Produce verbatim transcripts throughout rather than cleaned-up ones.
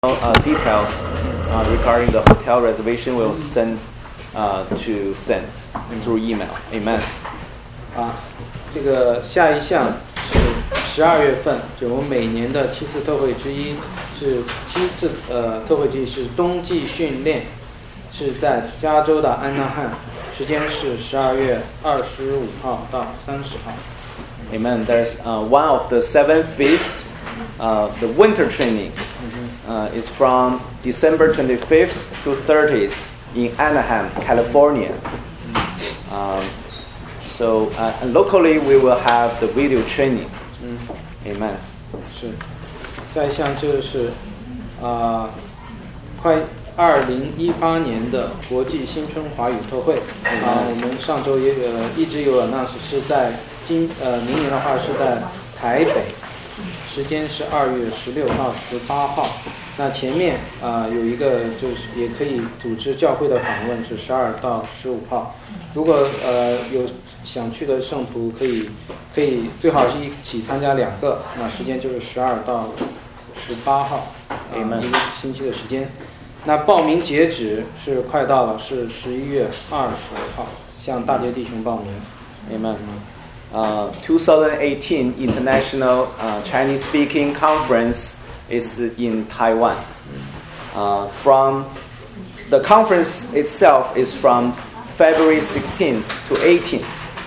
Uh, details uh, regarding the hotel reservation will send uh, to Sense through email. Amen. 啊，这个下一项是十二月份，就我们每年的七次特会之一，是七次呃特会之一是冬季训练，是在加州的安纳汉，时间是十二月二十五号到三十号。 Amen. There's uh, one of the seven feasts, uh, the winter training. Uh, is from December twenty-fifth to thirtieth in Anaheim, California. Um, so uh, locally we will have the video training. Amen. 是，下一项就是啊、呃，快二零一八年的国际新春华语特会啊、呃，我们上周也呃一直有 announce 是在今呃明年的话是在台北。时间是二月十六到十八号，那前面啊、呃、有一个就是也可以组织教会的访问是十二到十五号，如果呃有想去的圣徒可以可以最好是一起参加两个，那时间就是十二到十八号，呃、一个星期的时间。那报名截止是快到了，是十一月二十号，向大街弟兄报名。 Amen. Uh, twenty eighteen International uh, Chinese Speaking Conference is in Taiwan. Uh, from the conference itself is from February sixteenth to eighteenth.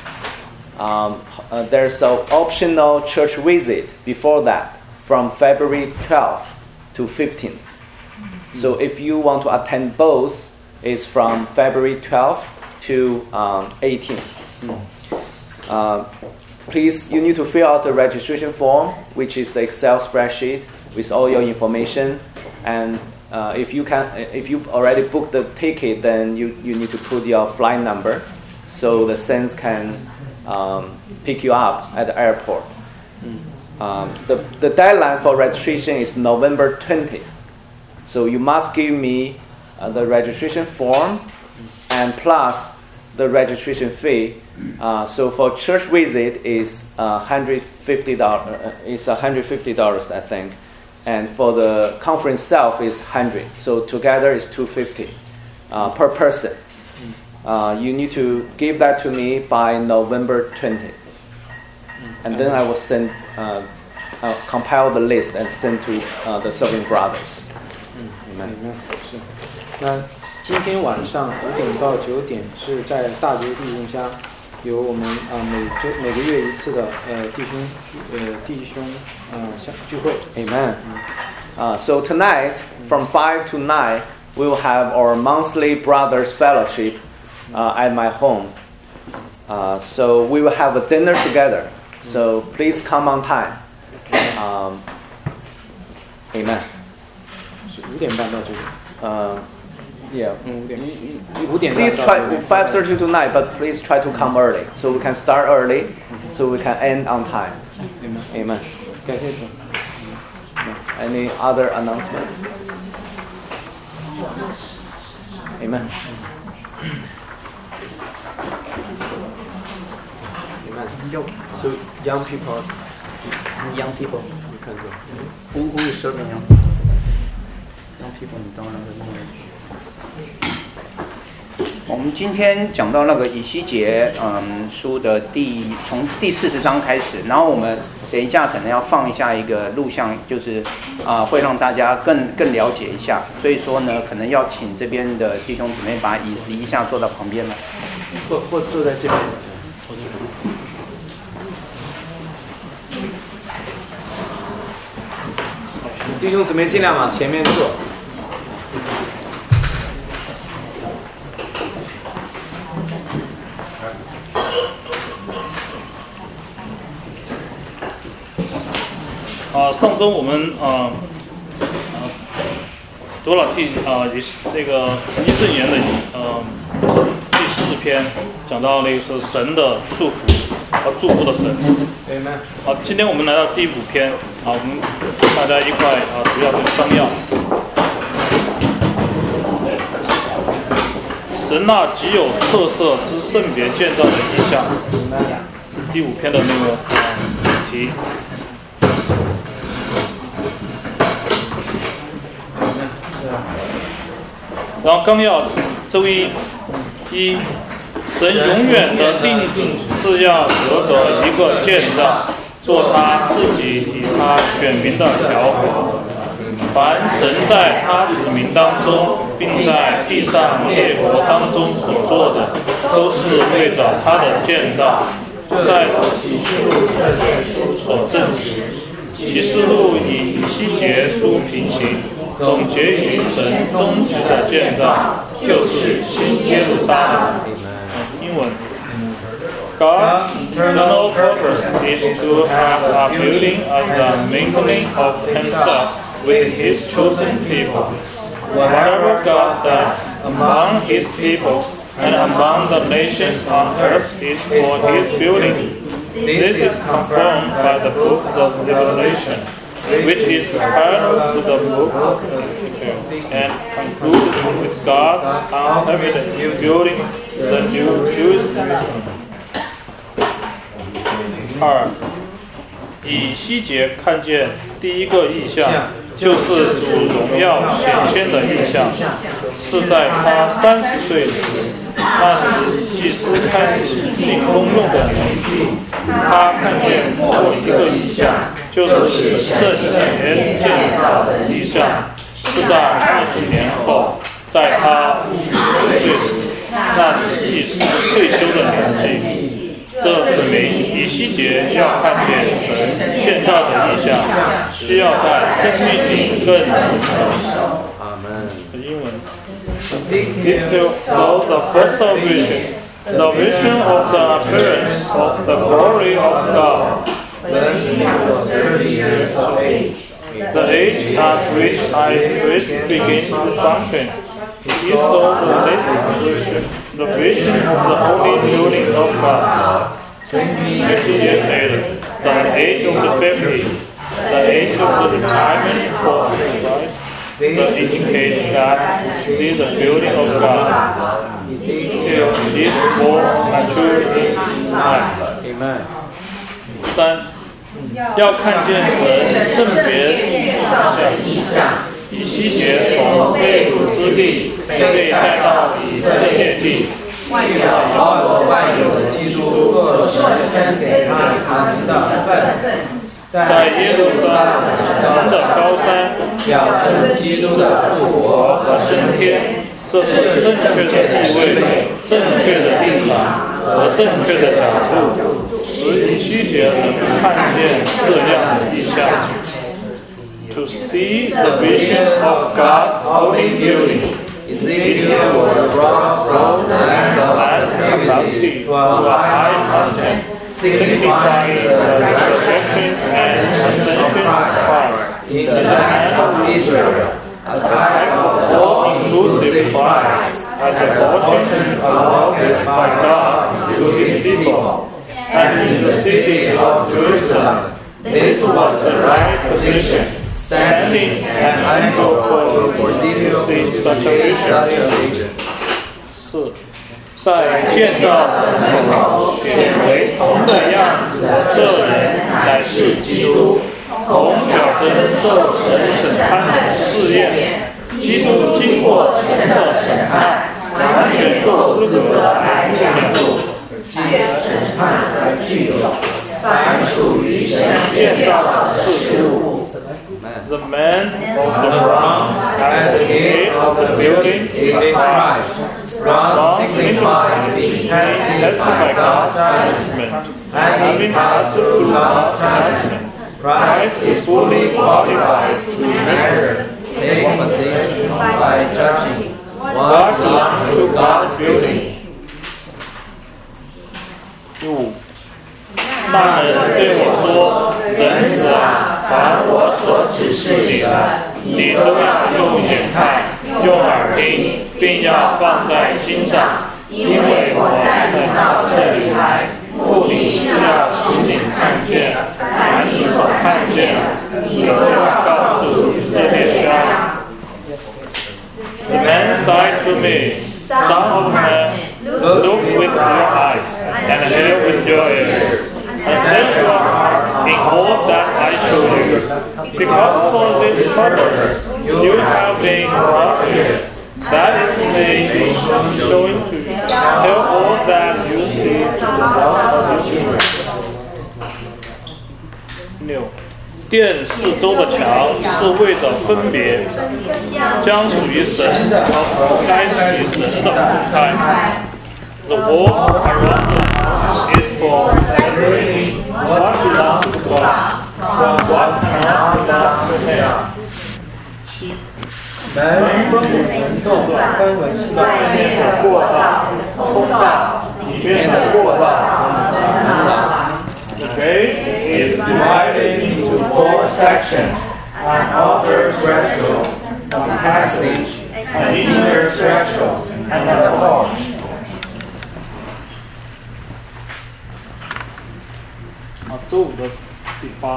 Um, uh, there's an optional church visit before that from February twelfth to fifteenth. So if you want to attend both, it's from February twelfth to um, eighteenth. Uh, please, you need to fill out the registration form, which is the Excel spreadsheet with all your information. And uh, if you can, if you already booked the ticket, then you, you need to put your flight number, so the Sense can um, pick you up at the airport. Um, the the deadline for registration is November twentieth. So you must give me uh, the registration form and plus the registration fee. Uh, so for church visit is uh, one hundred fifty dollars. Uh, is one hundred fifty dollars, I think, and for the conference itself is one hundred. So together is two hundred fifty uh, per person. Uh, you need to give that to me by November twentieth, and then I will send uh, uh, compile the list and send to uh, the serving brothers. Amen. Amen. 是，那今天晚上五点到九点是在大觉弟兄家，有我们啊、呃、每周每个月一次的呃弟兄呃弟兄呃相聚会。 Amen. Uh, so tonight from five to nine we will have our monthly brothers fellowship uh, at my home. Uh, so we will have a dinner together. So please come on time. Um, amen. 是五点半到九点。 Uh, Yeah. Please try five thirty to nine, but please try to come early so we can start early, so we can end on time. Amen. Any other announcement? Amen. Amen. So young people, young people, you can go. Who who is serving young people? Young people, 你当然会认为。我们今天讲到那个以西结嗯书的第从第四十章开始，然后我们等一下可能要放一下一个录像，就是啊、呃、会让大家更更了解一下，所以说呢可能要请这边的弟兄姊妹把椅子移一下，坐到旁边来， 或或坐在这边。弟兄姊妹尽量往前面坐。 啊，上周我们啊啊读了第啊也是这个神经正言的呃第四篇，讲到那个是神的祝福和祝福的神。 Amen. 好，今天我们来到第五篇，啊，我们大家一块啊主要是商要。神那极有特色之圣别建造的意象，第五篇的那个啊主题。 然后纲要周一一，神永远的定旨是要得着一个建造，做他自己以他选民的条款。凡神在他子民当中，并在地上列国当中所做的，都是为着他的建造，在启示录这卷书所证实。启示录以以西结书平行，总结于神终极的建造，就是新耶路撒冷。英文 God's eternal purpose is to have a building as a mingling of himself with his chosen people. Whatever God does among his people and among the nations on earth is for his building. This is confirmed by the book of Revelation, which is parallel to the book of Ezekiel, and concludes with God's unevident building the new Jerusalem. 二，以西结看见第一个异象，就是主荣耀显现的异象，是在他三十岁时，那时祭司开始进公用的年纪，他看见末后一个异象，就是圣洁建造的异象，是在二十年后，在他五十岁时，那是祭司退休的年纪。这指明以西结要看见神建造的异象，需要在生命里更成熟。阿门。英文 Ezekiel saw the first vision, the vision of the appearance of the glory of God, when he was thirty years of age, the age at which high priest begins to function. He saw the next vision, the vision of the holy building of God. Fifty years later, the age of the fifty, the age of the retirement for his wife, that indicates that this is the building of God. Ezekiel is more mature in life. Amen. 三，要看见神圣别异象。以西结从被掳之地被带到以色列地，为了保罗万有的基督做神分给他长子的份，在耶路撒冷城的高山表征基督的复活和升天。这是正确的地位、正确的立场和正确的角度，使以西结能看见这样的异象。To see the vision of God's holy building, Ezekiel was brought from the land of captivity to a high mountain, signifying the resurrection and ascension of Christ in the land of Israel, a type of all-inclusive Christ as a portion allotted by God to his people. And in the city of Jerusalem, this was the right position, standing at an angle for Ezekiel to see such a vision. 四，在建造的门口显为铜的样子的这人乃是基督，铜表征受神审判的试验。基督经过神的审判，完全够资格来领受接审判而具有凡属于神建造的事物。The man of the bronze at the gate of the building is Christ. Bronze signifies being tested by God's judgment. Having passed through God's judgment, Christ is fully qualified to measure, take position by judging what belongs to God's building. 五，那人对我说：“人子啊，凡我所指示你的，你都要用眼看，用耳听，并要放在心上，因为我带你到这里来，目的是要使你看见，凡你所看见的，你都要告诉以色列家。” The man said to me, Son of man, look with your eyes and hear with your ears, and set your heart in all that I show you. Because for this purpose you have been brought here, that is made showing to tell all that you see to the house of Israel. 六，殿四周的墙是为了分别，将属于神的和不该属于神的分开。The wall around the house is for separating what belongs to God from what cannot belong to Him. 七，门分为门洞，分为七段，外面的过道、通道，里面的过道和门道。The gate is divided into four sections: an outer threshold, a passage, an inner threshold, and a porch. 啊，周五的第八。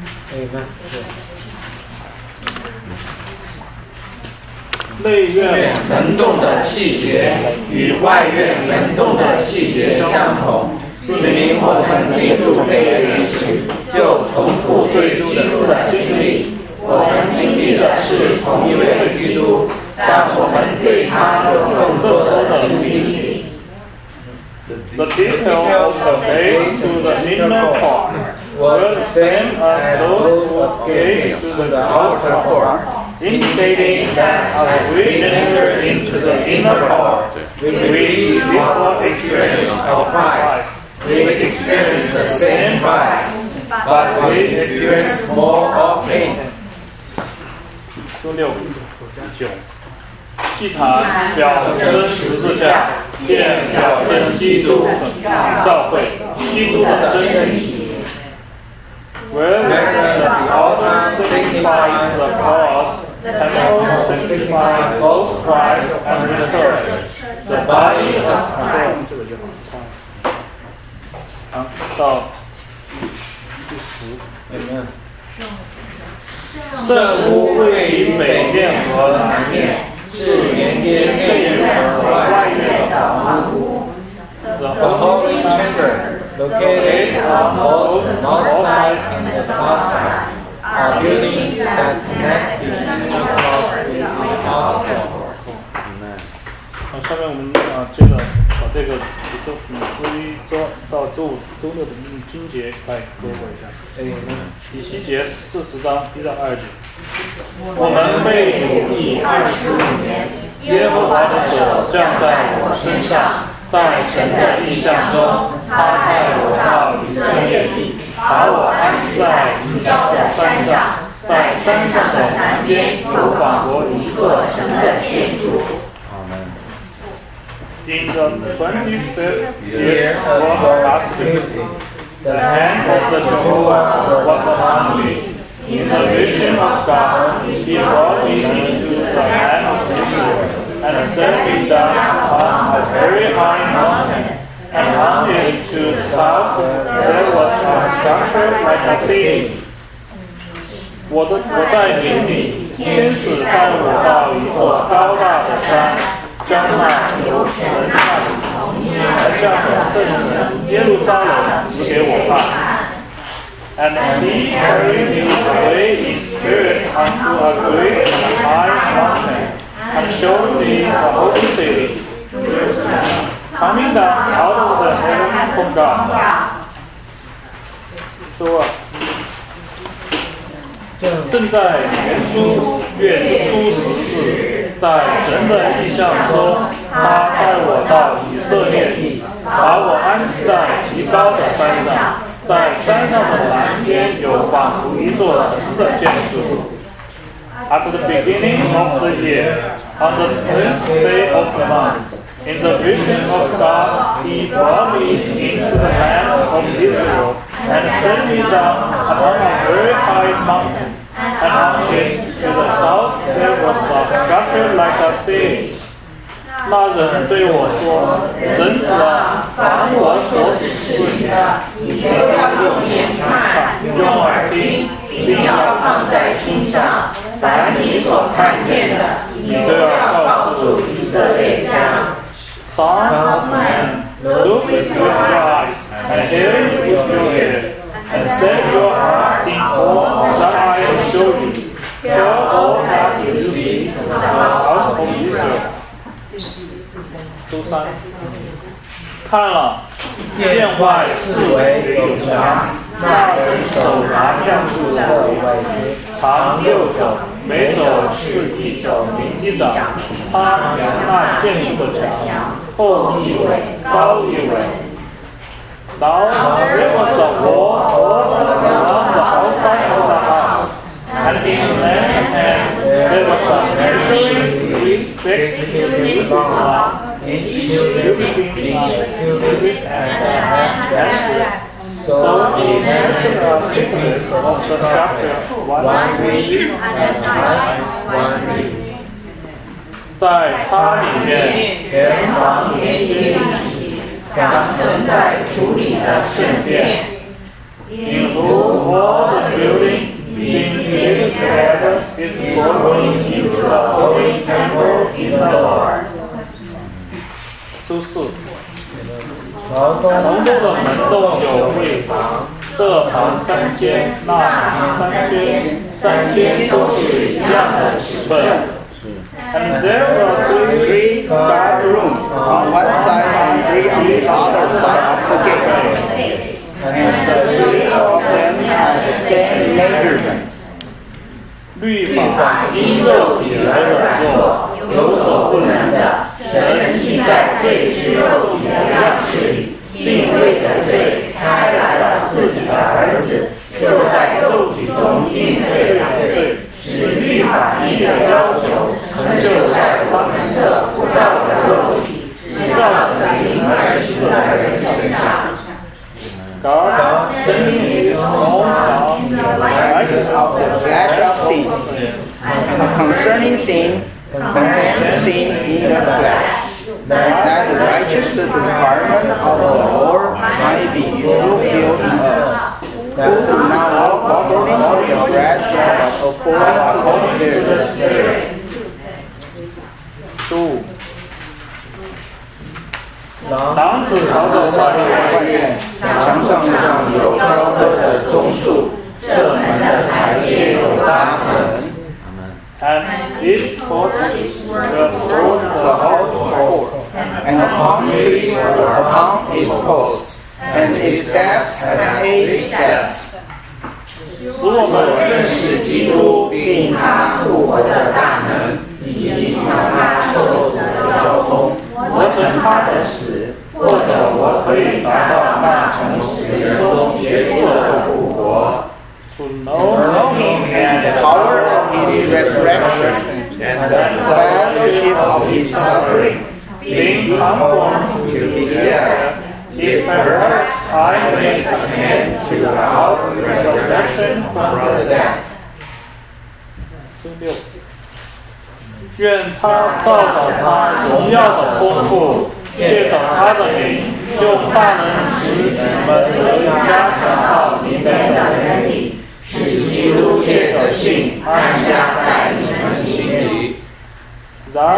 内院门洞的细节与外院门洞的细节相同。指明我们进入内院时，就重复对基督的经历。我们经历的是同一位基督，但我们对他有更多的经历。The detail of the way to the inner court were the same as those who gave to the outer court, indicating that as we enter into the inner court, we will experience of Christ. We experience the same Christ, but we experience more of Him. 六九，祭坛表征十字架，殿表征基督教会，基督的身体。Where the altar signifies the cross, the temple signifies both Christ and the church. The body of Christ. 好，到第十。圣屋位于北面和南面，是连接内院和外院的房屋。The Holy Chamber, located on both the north side and the south side, are buildings that connect the inner court with the outer court. 好，下面我们啊接着把这个周嗯周一周到周五周六的经节来读过一下。以西结四十章一到二节。我们被掳第二十五年，耶和华的手降在我身上，在神的意象中，他带我到以色列地，把我安置在极高的山上，在山上的南边有仿佛一座城的建筑。In the twenty-fifth year of the captivity, the hand of the Jehovah was upon me. In the vision of God, He brought me into the land of Israel, and set me down on a very high mountain. And on it to the south there was a structure like a city. 我的我在林里，天使带我到一座高大的山。将那由神那里从天而降的圣城耶路撒冷指给我看。And he carried me away in spirit unto a great and high mountain, and showed me the holy city, coming down out of the heaven from God. 周二，正在年初月初十日。在神的意象中，他带我到以色列地，把我安置在极高的山上，在山上的南边有仿佛一座城的建筑。At the beginning of the year, on the tenth day of the month, in the vision of God, He brought me into the land of Israel and set me down upon a very high mountain. And on it to the south there was a structure like a city. 那人对我说：“人子啊，凡我所指示你的，你都要用眼看，用耳听，并要放在心上。凡你所看见的，你都要告诉以色列家。Son of man, look with your eyes, and hear with your ears, and set your heart in all that I have shown you. Tell all that you see to the house of Israel. 周三，看了，见坏视为有强，那人手拿橡树的尾子，长六肘，每肘是一肘零一掌。他量那建筑的墙，厚一尾，高一尾。Now there was a wall all around the outside of the house, and in the left hand there was a measuring with six cubits long, each cubit being a cubit and a half. So he measured the thickness of the structure one reed and height one reed. 在它里面，全房连接一起，长成在处理的圣殿。In whom all the building being fitted together is going into the holy temple in the Lord. 周四，龙洞的门洞有卫房，这房三间，那房三间，三间都是一样的尺寸。And there were Three guard rooms on one side and three on the other side of the gate. And the three of them had the same measurement. 律法因肉体而软弱，有所不能的，神既在这只肉体的样式里，并为的罪开来了自己的儿子，就在肉体中定罪了罪，使律法一的要求成就在我们这不照的肉体，只照着灵而行的人身上。God sending His own Son in the likeness of the Flesh of sin, and concerning sin, condemned sin in the flesh, that the righteous requirement of the Lord might be fulfilled in us, who do not walk according to the flesh, but according to the Spirit. 五，廊子朝着外外面，墙上上有雕刻的棕树，这门的台阶有八层。 And its porches were the whole court, And the palm trees were upon its posts, and its steps had eight steps. 使我们认识基督， 并他复活的大能，以及他受死的交通， 活成他的死，或者我可以达到那从死人中结束的复活。 To know Know him and the power of his resurrection, and the fellowship of his suffering, being conformed to his death, if perhaps I may attain to our resurrection from the dead. 六，愿他照着他荣耀的丰富，借着他的名，就大能使你们得以加强到里面的人里， 使基督借着信安家在你们心里。 然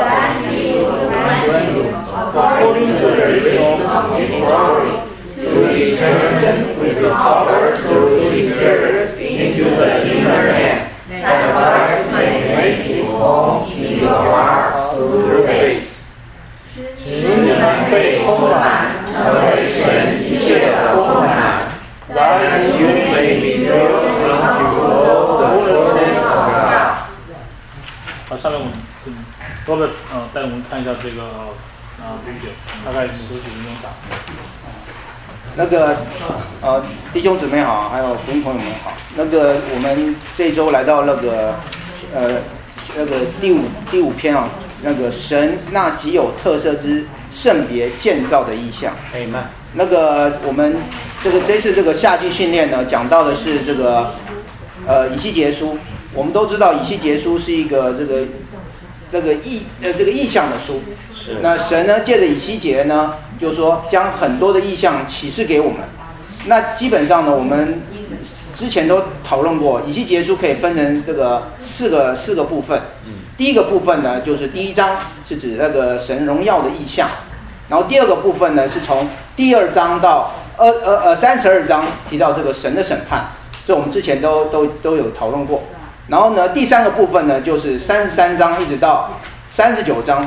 According to the riches of his glory, to be strengthened with his power through his Spirit into the inner man, that Christ may make his home in your hearts through faith. 使你们被充满，成为神一切的丰满，然 And you may be filled unto all the fullness of God. 好，下面我们嗯 Robert 呃带我们看一下这个啊 video， 大概十几分钟打。 那个呃，弟兄姊妹好，还有福音朋友们好。那个我们这周来到那个呃那个第五第五篇啊，那个神那极有特色之圣别建造的意象。 Amen。 那个我们这个这次这个夏季训练呢，讲到的是这个呃以西结书。我们都知道以西结书是一个这个这个意呃这个意象的书。 是。 那神呢借着以西结呢，就是说将很多的意象启示给我们。那基本上呢，我们之前都讨论过，以西结书可以分成这个四个四个部分。第一个部分呢，就是第一章是指那个神荣耀的意象，然后第二个部分呢，是从第二章到二呃呃三十二章提到这个神的审判，这我们之前都都都有讨论过。然后呢，第三个部分呢，就是三十三章一直到三十九章，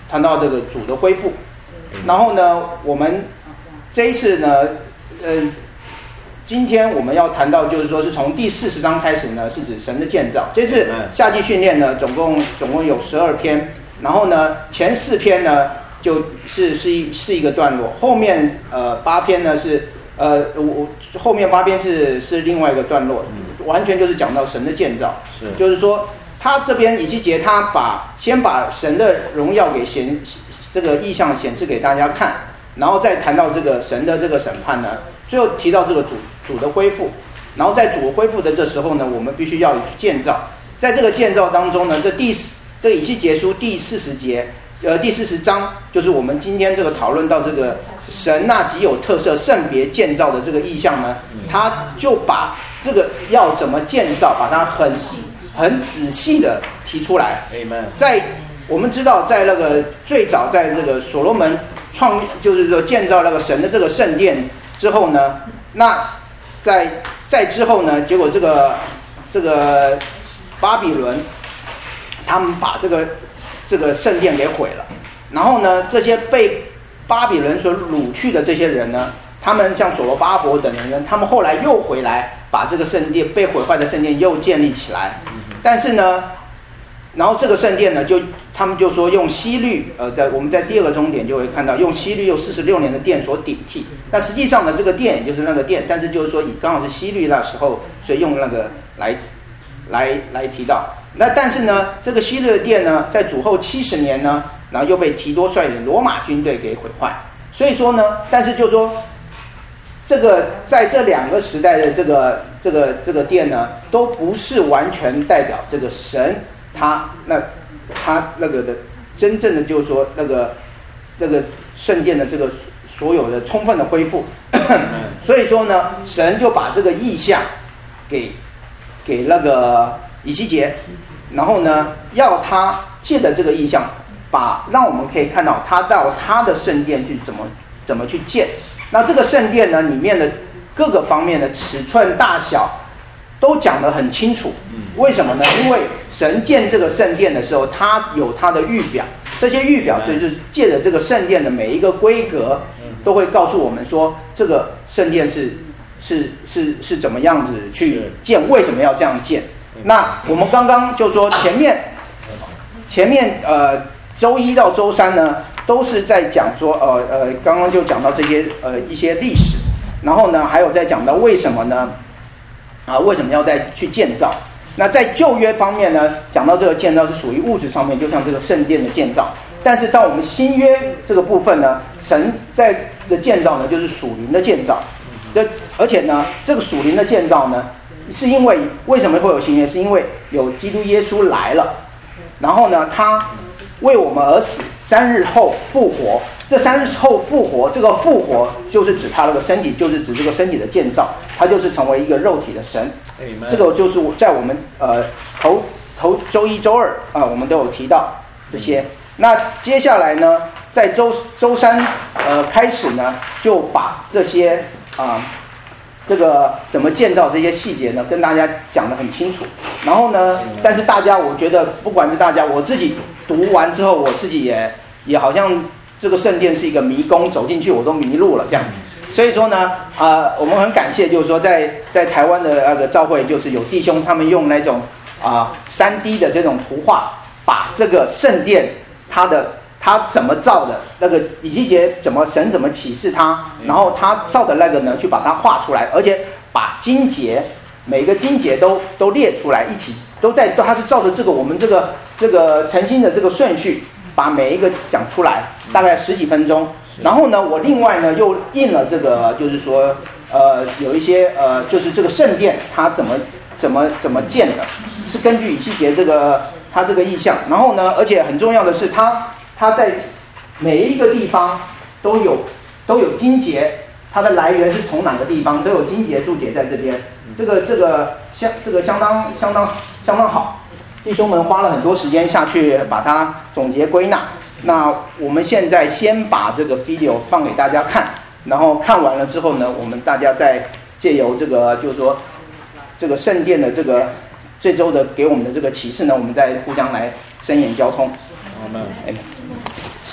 谈到这个主的恢复。然后呢，我们这一次呢，呃，今天我们要谈到就是说是从第四十章开始呢，是指神的建造。这次夏季训练呢，总共总共有十二篇，然后呢，前四篇呢就是是一是一个段落，后面呃八篇呢是呃我后面八篇是是另外一个段落，完全就是讲到神的建造， 是就是说他这边以西结他把先把神的荣耀给显这个意象显示给大家看，然后再谈到这个神的这个审判呢，最后提到这个主主的恢复，然后在主恢复的这时候呢，我们必须要去建造，在这个建造当中呢，这第这个以西结书第四十节，呃第四十章就是我们今天这个讨论到这个神那极有特色圣别建造的这个意象呢，他就把这个要怎么建造，把它很很仔细的提出来。 Amen。 在我们知道，在那个最早在这个所罗门创，就是说建造那个神的这个圣殿之后呢，那在在之后呢，结果这个这个巴比伦，他们把这个这个圣殿给毁了，然后呢，这些被巴比伦所掳去的这些人呢，他们像所罗巴伯等人，他们后来又回来，把这个圣殿被毁坏的圣殿又建立起来，但是呢。然后这个圣殿呢，就他们就说用希律，呃，在我们在第二个终点就会看到用希律用四十六年的殿所顶替。那实际上呢，这个殿也就是那个殿，但是就是说以刚好是希律那时候，所以用那个来来来提到。那但是呢，这个希律的殿呢，在主后七十年呢，然后又被提多率领罗马军队给毁坏。所以说呢，但是就说这个在这两个时代的这个这个这个殿呢，都不是完全代表这个神。他那他那个的真正的就是说那个那个圣殿的这个所有的充分的恢复，所以说呢，神就把这个意象给给那个以西结，然后呢，要他借着这个意象，把让我们可以看到他到他的圣殿去怎么怎么去建。那这个圣殿呢，里面的各个方面的尺寸大小都讲得很清楚。为什么呢？因为神建这个圣殿的时候，他有他的预表，这些预表就是借着这个圣殿的每一个规格，都会告诉我们说，这个圣殿是是是是怎么样子去建，为什么要这样建。那我们刚刚就说前面前面呃周一到周三呢，都是在讲说呃呃刚刚就讲到这些呃一些历史，然后呢还有在讲到为什么呢啊为什么要再去建造。那在旧约方面呢，讲到这个建造是属于物质上面，就像这个圣殿的建造。但是到我们新约这个部分呢，神在的建造呢，就是属灵的建造。这而且呢，这个属灵的建造呢，是因为为什么会有新约？是因为有基督耶稣来了，然后呢，他为我们而死，三日后复活。这三日后复活，这个复活就是指他那个身体，就是指这个身体的建造，他就是成为一个肉体的神。 Amen. 这个就是在我们呃头头周一周二啊、呃，我们都有提到这些。嗯、那接下来呢，在周周三呃开始呢，就把这些啊、呃、这个怎么建造这些细节呢，跟大家讲得很清楚。然后呢，嗯、但是大家我觉得不管是大家，我自己读完之后，我自己也也好像。这个圣殿是一个迷宫，走进去我都迷路了这样子。所以说呢，啊、呃，我们很感谢，就是说在在台湾的那个教会，就是有弟兄他们用那种啊三 D 的这种图画，把这个圣殿它的它怎么造的，那个以西结怎么神怎么启示他，然后他造的那个呢，去把它画出来，而且把经节每个经节都都列出来，一起都在，它是照着这个我们这个这个诚心的这个顺序。把每一个讲出来，大概十几分钟。然后呢，我另外呢又印了这个，就是说，呃，有一些呃，就是这个圣殿它怎么怎么怎么建的，是根据以西结这个它这个意象。然后呢，而且很重要的是，它它在每一个地方都有都有经节，它的来源是从哪个地方都有经节注解在这边。这个这个相这个相当相当相当好。弟兄们花了很多时间下去把它总结归纳。那我们现在先把这个 video 放给大家看，然后看完了之后呢，我们大家再借由这个就是说这个圣殿的这个这周的给我们的这个启示呢，我们再互相来深言交通。 阿们。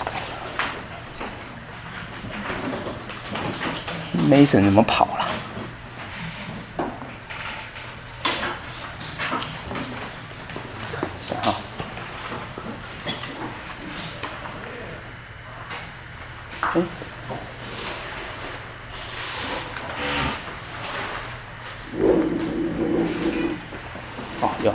Mason 怎么跑了？好。嗯。哦，有。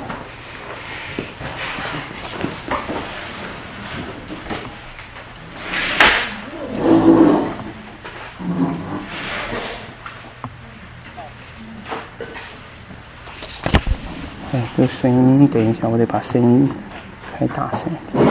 哎，这个声音，等一下，我得把声音开大声一点。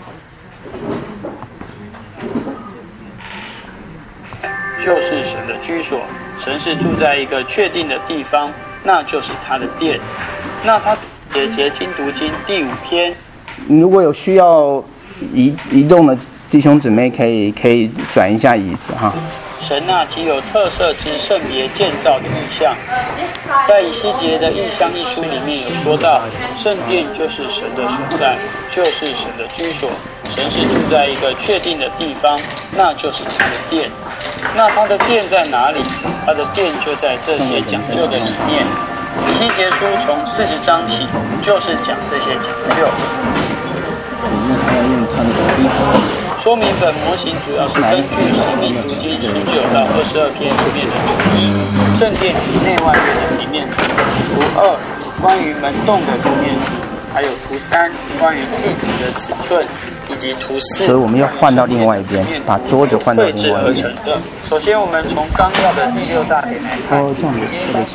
就是神的居所，神是住在一个确定的地方，那就是他的殿。那他也结经读经第五篇。 如果有需要移移动的弟兄姊妹，可以可以转一下椅子哈。 神那极有特色之圣别建造的意象，在以西结的异象一书里面有说到，圣殿就是神的所在，就是神的居所。神是住在一个确定的地方，那就是他的殿。那他的殿在哪里？他的殿就在这些讲究的里面。以西结书从四十章起，就是讲这些讲究。说明本模型主要是根据生命读经十九到二十二篇里面的图一，圣殿及内外院的平面图；图二，关于门洞的平面图；还有图三，关于祭坛的尺寸，以及图四。 所以我们要换到另外一边，把桌子换到另外一边。 首先，我们从纲要的第六大点来看， 哦，这样子，这个是。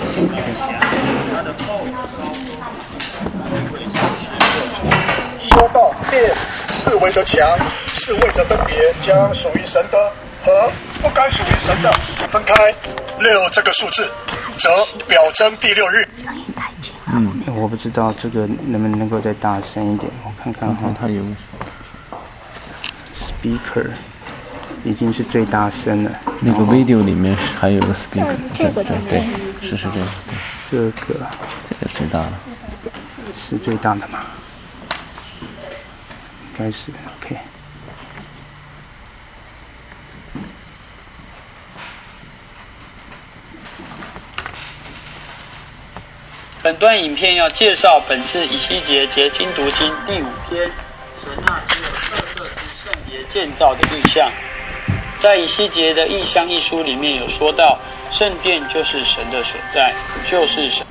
说到殿四围的墙，是为着分别将属于神的和不该属于神的分开。六这个数字，则表征第六日。 嗯，我不知道这个能不能够再大声一点，我看看哈。它有 speaker 已经是最大声了。 那个 video 里面还有个 speaker， 对对对，是是这个。 这个这个最大了。 是最大的吗？应该是 OK。 本段影片要介绍本次以西结结经读经第五篇，神那极有特色之圣别建造的意象。在以西结的异象一书里面有说到，圣殿就是神的所在，就是神。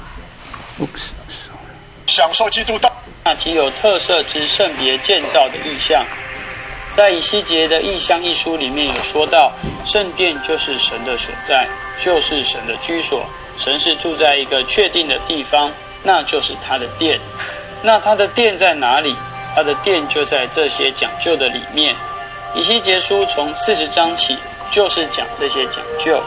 享受基督道。 那极有特色之圣别建造的意象，在以西结的异象一书里面有说到，圣殿就是神的所在，就是神的居所。神是住在一个确定的地方，那就是他的殿。那他的殿在哪里？他的殿就在这些讲究的里面。以西结书从四十章起，就是讲这些讲究。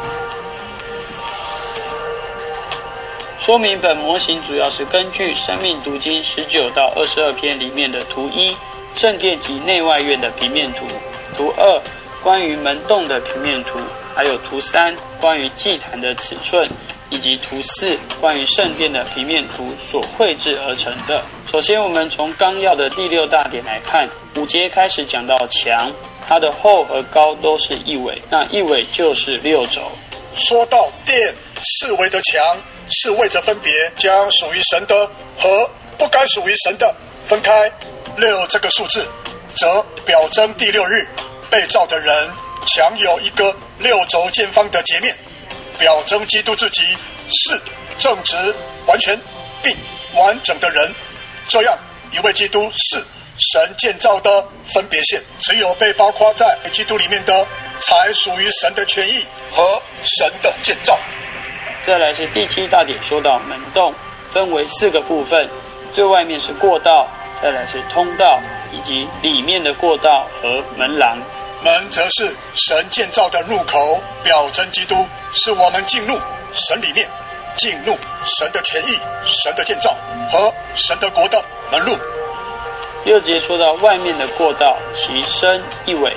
说明本模型主要是根据生命读经十九到二十二篇里面的图一，圣殿及内外院的平面图；图二，关于门洞的平面图；还有图三，关于祭坛的尺寸，以及图四，关于圣殿的平面图所绘制而成的。首先，我们从纲要的第六大点来看，五节开始讲到墙，它的厚和高都是一围，那一围就是六轴。 说到殿四围的墙，是为着分别将属于神的和不该属于神的分开。六这个数字，则表征第六日被造的人墙有一个六轴见方的截面，表征基督自己是正直、完全并完整的人。这样一位基督是神建造的分别线，只有被包括在基督里面的，才属于神的权益和神的建造。 再来是第七大点，说到门洞分为四个部分，最外面是过道，再来是通道，以及里面的过道和门廊。 门则是神建造的入口，表征基督是我们进入神里面，进入神的权益、神的建造和神的国的门路。 六节说到外面的过道，其深一围。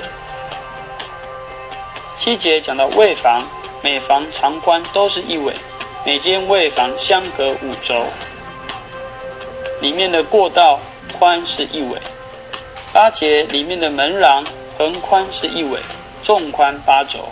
七节讲到卫房，每房长宽都是一围，每间卫房相隔五轴，里面的过道宽是一围。八节里面的门廊横宽是一围，纵宽八轴，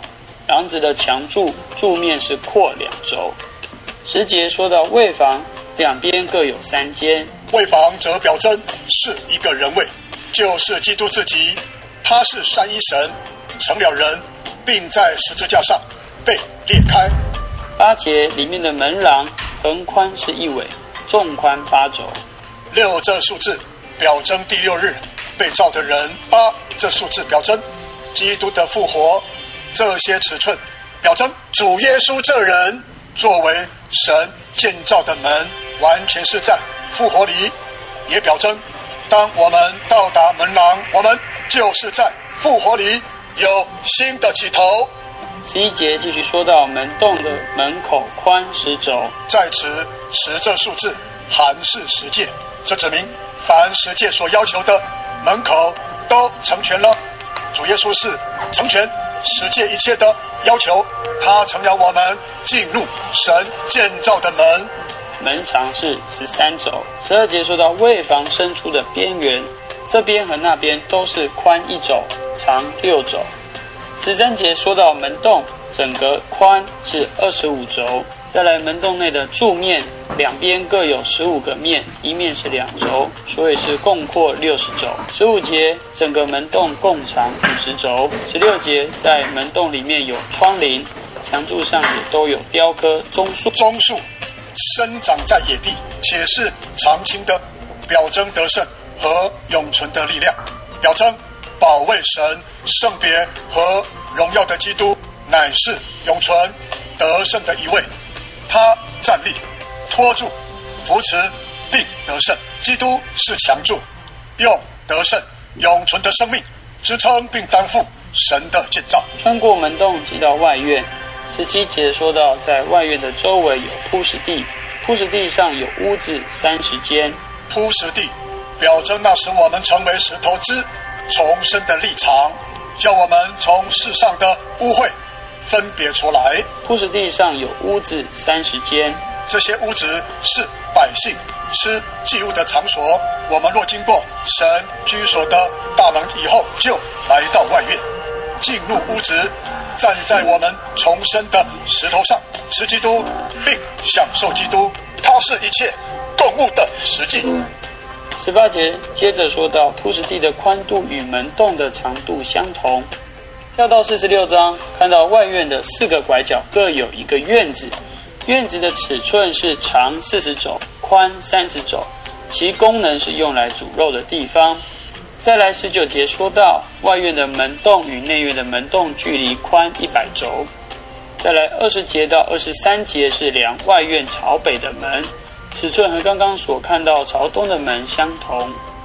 廊子的墙柱柱面是阔两肘。十节说到卫房两边各有三间， 卫房则表征是一个人位，就是基督自己，他是三一神，成了人，并在十字架上被裂开。 八节里面的门廊横宽是一尾，纵宽八肘。 六这数字表征第六日被造的人，八这数字表征基督的复活，这些尺寸表征主耶稣这人作为神建造的门，完全是在复活里，也表征当我们到达门廊，我们就是在复活里有新的起头。 十一节继续说到门洞的门口宽十肘， 在此十这数字含是十诫，这指明凡十诫所要求的门口都成全了。主耶稣是成全十诫一切的要求，他成了我们进入神建造的门。 门长是十三肘。十二节说到卫房伸出的边缘，这边和那边都是宽一肘，长六肘。十三节说到门洞整个宽是二十五肘。再来门洞内的柱面，两边各有十五个面，一面是两肘，所以是共阔六十肘。十五节整个门洞共长五十肘。十六节在门洞里面有窗棂，墙柱上也都有雕刻棕树。 棕树生长在野地，且是常青的，表征得胜和永存的力量，表征保卫神圣别和荣耀的基督乃是永存得胜的一位。他站立拖住扶持并得胜，基督是强柱，用得胜永存的生命支撑并担负神的建造。 穿过门洞进到外院，十七节说到在外院的周围有铺石地，铺石地上有屋子三十间。 铺石地表征那时我们成为石头之重生的立场，叫我们从世上的污秽分别出来。 铺石地上有屋子三十间， 这些屋子是百姓吃祭物的场所。我们若经过神居所的大门以后，就来到外院，进入屋子，站在我们重生的石头上，吃基督并享受基督，它是一切共物的实际。 十八节接着说到铺石地的宽度与门洞的长度相同。跳到四十六章，看到外院的四个拐角各有一个院子，院子的尺寸是长四十肘，宽三十肘，其功能是用来煮肉的地方。再来十九节说到外院的门洞与内院的门洞距离宽一百肘。再来二十节到二十三节是量外院朝北的门，尺寸和刚刚所看到朝东的门相同。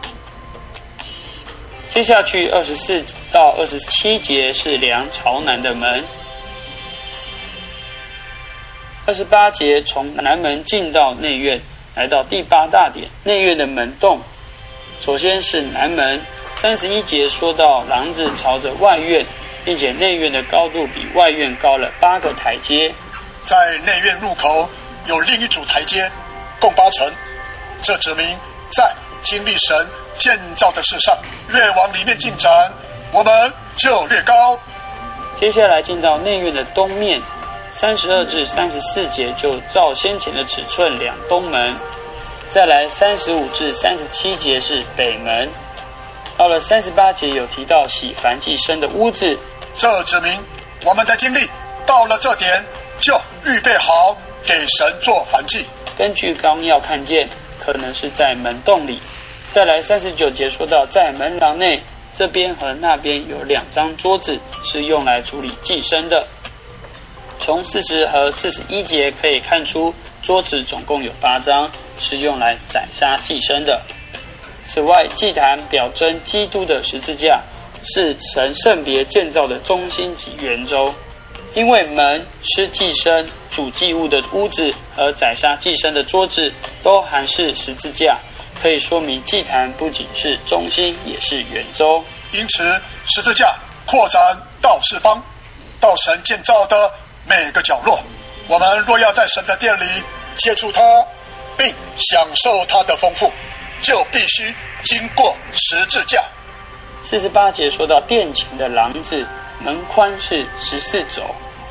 接下去二十四到二十七节是量朝南的门。二十八节从南门进到内院，来到第八大点内院的门洞。首先是南门。三十一节说到廊子朝着外院，并且内院的高度比外院高了八个台阶。 在内院入口有另一组台阶，共八层，这指明在经历神建造的事上，越往里面进展，我们就越高。 接下来进到内院的东面，三十二至三十四节就照先前的尺寸两东门。再来三十五至三十七节是北门。到了三十八节有提到洗燔祭牲的屋子， 这指明我们的经历到了这点就预备好给神做燔祭。 根据纲要看见，可能是在门洞里。再来三十九节说到在门廊内，这边和那边有两张桌子，是用来处理祭牲的。从四十和四十一节可以看出，桌子总共有八张，是用来宰杀祭牲的。此外，祭坛表征基督的十字架，是神圣别建造的中心及圆周。因为门、吃祭牲、煮祭物的屋子和宰杀祭牲的桌子都含是十字架，可以说明祭坛不仅是中心，也是圆周。 因此，十字架扩展到四方，到神建造的每个角落。我们若要在神的殿里接触它，并享受它的丰富，就必须经过十字架。 四十八节说到殿前的廊子，门宽是十四肘，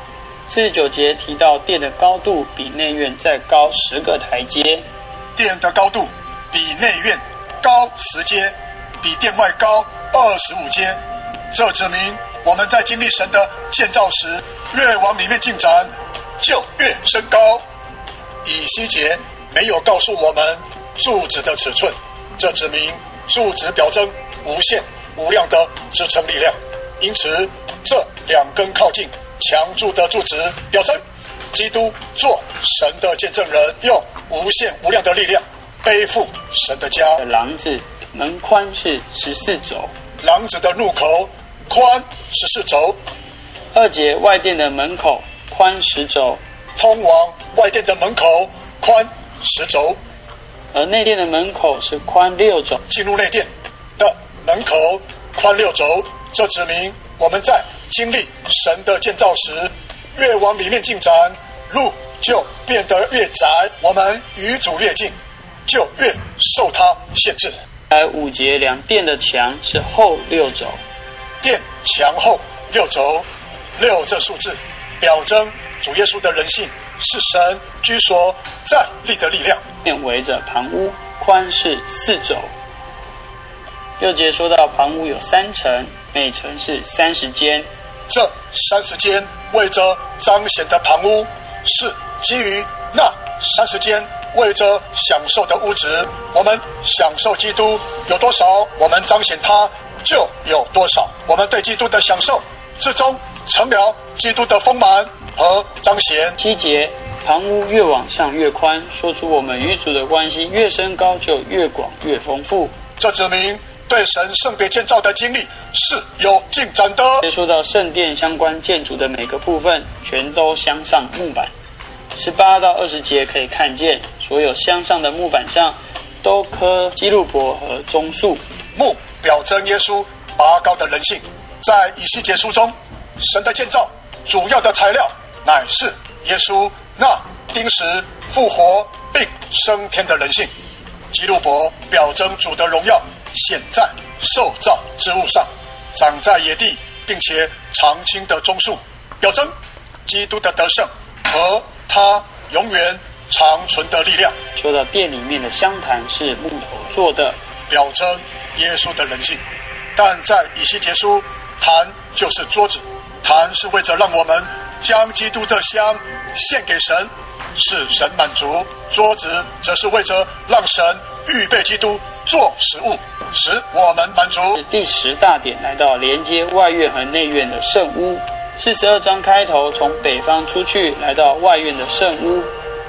四十九节提到殿的高度比内院再高十个台阶， 殿的高度比内院高十阶，比殿外高二十五阶。这指明我们在经历神的建造时，越往里面进展，就越升高。以西结没有告诉我们柱子的尺寸，这指明柱子表征无限无量的支撑力量，因此这两根靠近墙柱的柱子表征基督做神的见证人，用无限无量的力量背负神的家。 廊子门宽是十四肘， 廊子的入口宽十四肘。 二节外殿的门口宽十肘， 通往外殿的门口宽十肘， 而内殿的门口是宽六肘。 进入内殿的门口宽六肘，这指明我们在经历神的建造时，越往里面进展，路就变得越窄，我们与主越近，就越受它限制。 而五节两殿的墙是厚六肘， 殿墙厚六肘，六这数字表征主耶稣的人性是神居所站立的力量。 殿围着旁屋，宽是四肘。六节说到旁屋有三层，每层是三十间。 这三十间为着彰显的旁屋，是基于那三十间为着享受的屋子。我们享受基督有多少，我们彰显他就有多少。我们对基督的享受之中成了基督的丰满和彰显。 七节旁屋越往上越宽，说出我们与主的关系越升高就越广越丰富。 这指明对神圣别建造的经历是有进展的。 接触到圣殿相关建筑的每个部分，全都镶上木板。十八到二十节可以看见，所有镶上的木板上都刻基路伯和棕树。 木表征耶稣拔高的人性。在以西结书中，神的建造主要的材料乃是耶稣那钉死复活并升天的人性。基路伯表征主的荣耀显在受造之物上，长在野地并且常青的棕树，表征基督的得胜和他永远长存的力量。 说到殿里面的香坛是木头做的， 表征耶稣的人性。但在以西结书，坛就是桌子，坛是为着让我们将基督这香献给神，使神满足；桌子则是为着让神预备基督做食物，使我们满足。 第十大点来到连接外院和内院的圣屋。四十二章开头从北方出去，来到外院的圣屋。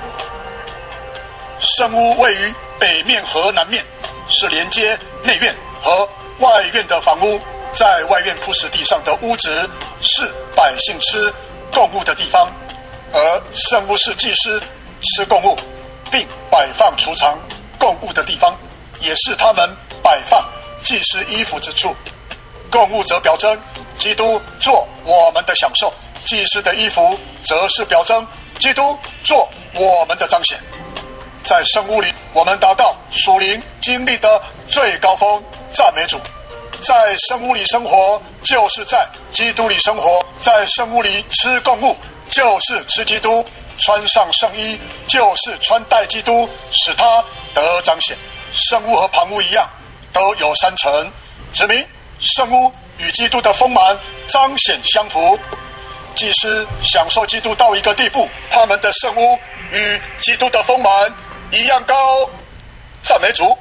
圣屋位于北面和南面，是连接内院和外院的房屋。在外院铺石地上的屋子是百姓吃供物的地方，而圣屋是祭司吃供物并摆放储藏供物的地方，也是他们摆放祭司衣服之处。供物则表征基督做我们的享受，祭司的衣服则是表征基督做我们的彰显。在圣屋里，我们达到属灵经历的最高峰，赞美主。在圣屋里生活，就是在基督里生活；在圣屋里吃供物，就是吃基督；穿上圣衣，就是穿戴基督，使他得彰显。圣屋和旁屋一样，都有三层，指明圣屋与基督的丰满彰显相符。祭司享受基督到一个地步，他们的圣屋与基督的丰满一样高，赞美主。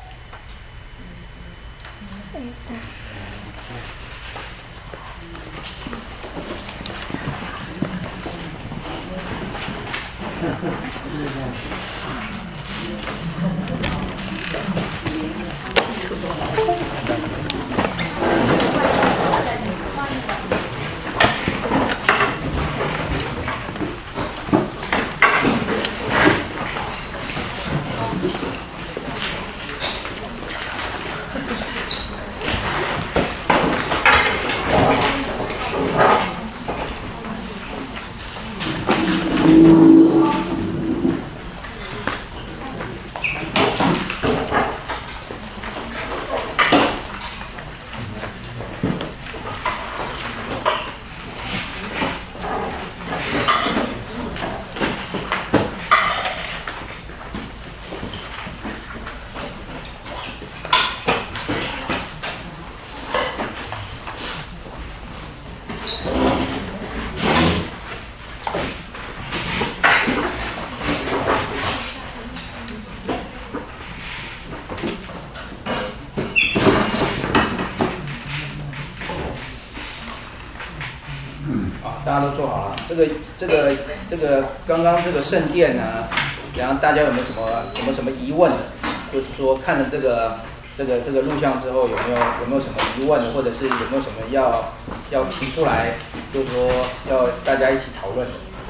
啊，大家都坐好了。这个这个这个刚刚这个圣殿呢，然后大家有没有什么有没有什么疑问的？就是说看了这个这个这个录像之后，有没有有没有什么疑问的，或者是有没有什么要要提出来，就是说要大家一起讨论的。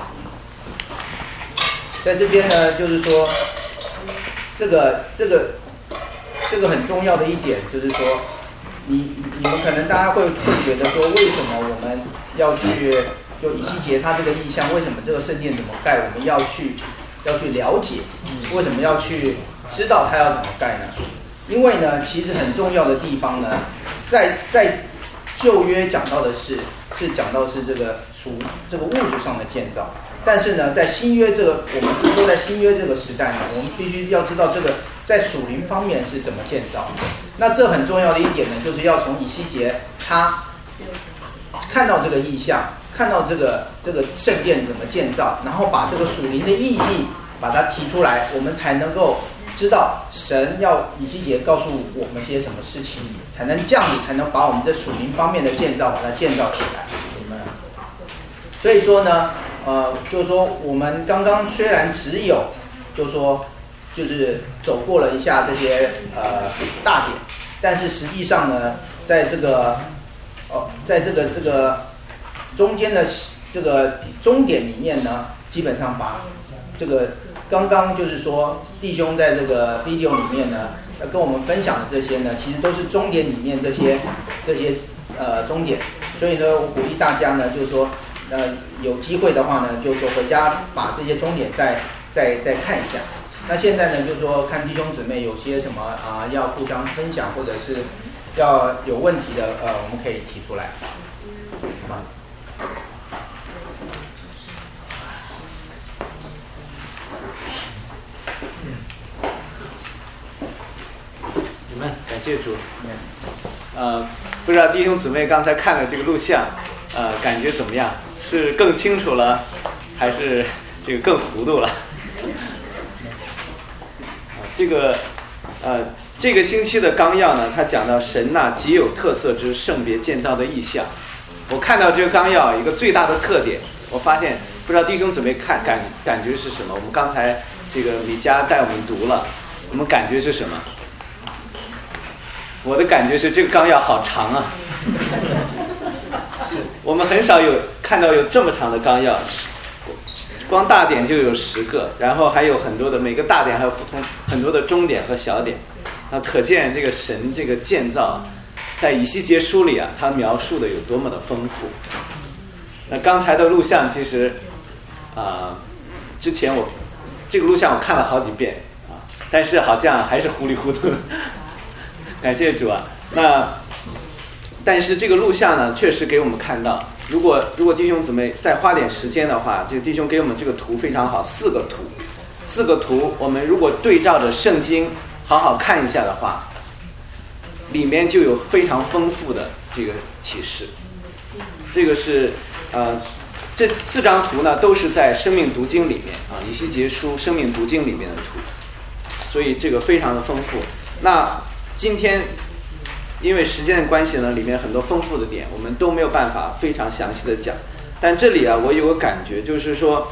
在这边呢，就是说这个这个这个很重要的一点，就是说。你你们可能大家会会觉得说，为什么我们要去就以西结他这个意象，为什么这个圣殿怎么盖，我们要去要去了解，为什么要去知道它要怎么盖呢？因为呢，其实很重要的地方呢，在在旧约讲到的是是讲到是这个属这个物质上的建造，但是呢，在新约这个我们都在新约这个时代呢，我们必须要知道这个在属灵方面是怎么建造的。那这很重要的一点呢，就是要从以西结他看到这个意象，看到这个这个圣殿怎么建造，然后把这个属灵的意义把它提出来，我们才能够知道神要以西结告诉我们些什么事情，才能这样子才能把我们这属灵方面的建造把它建造起来。所以说呢，呃，就是说我们刚刚虽然只有，就是说。就是走过了一下这些呃大点，但是实际上呢，在这个哦，在这个这个中间的这个终点里面呢，基本上把这个刚刚就是说弟兄在这个 video 里面呢，跟我们分享的这些呢，其实都是终点里面这些这些呃终点，所以呢，我鼓励大家呢，就是说呃有机会的话呢，就是说回家把这些终点再再再看一下。那现在呢，就是说看弟兄姊妹有些什么啊、呃、要互相分享，或者是要有问题的，呃，我们可以提出来。好吗？ 你们感谢主。呃，不知道弟兄姊妹刚才看的这个录像，呃，感觉怎么样？是更清楚了，还是这个更糊涂了？这个，呃，这个星期的纲要呢，它讲到神那极有特色之圣别建造的意象。我看到这个纲要一个最大的特点，我发现不知道弟兄姊妹看感感觉是什么？我们刚才这个米迦带我们读了，我们感觉是什么？我的感觉是这个纲要好长啊，我们很少有看到有这么长的纲要。光大点就有十个，然后还有很多的，每个大点还有不同很多的中点和小点，那可见这个神这个建造，在以西结书里啊，他描述的有多么的丰富。那刚才的录像其实，啊、呃，之前我这个录像我看了好几遍啊，但是好像还是糊里糊涂。感谢主啊！那但是这个录像呢，确实给我们看到。如果如果弟兄姊妹再花点时间的话，这个弟兄给我们这个图非常好，四个图，四个图，我们如果对照着圣经好好看一下的话，里面就有非常丰富的这个启示。这个是呃，这四张图呢都是在生命读经里面啊，以西结书生命读经里面的图，所以这个非常的丰富。那今天。因为时间的关系呢，里面很多丰富的点我们都没有办法非常详细的讲，但这里啊，我有个感觉，就是说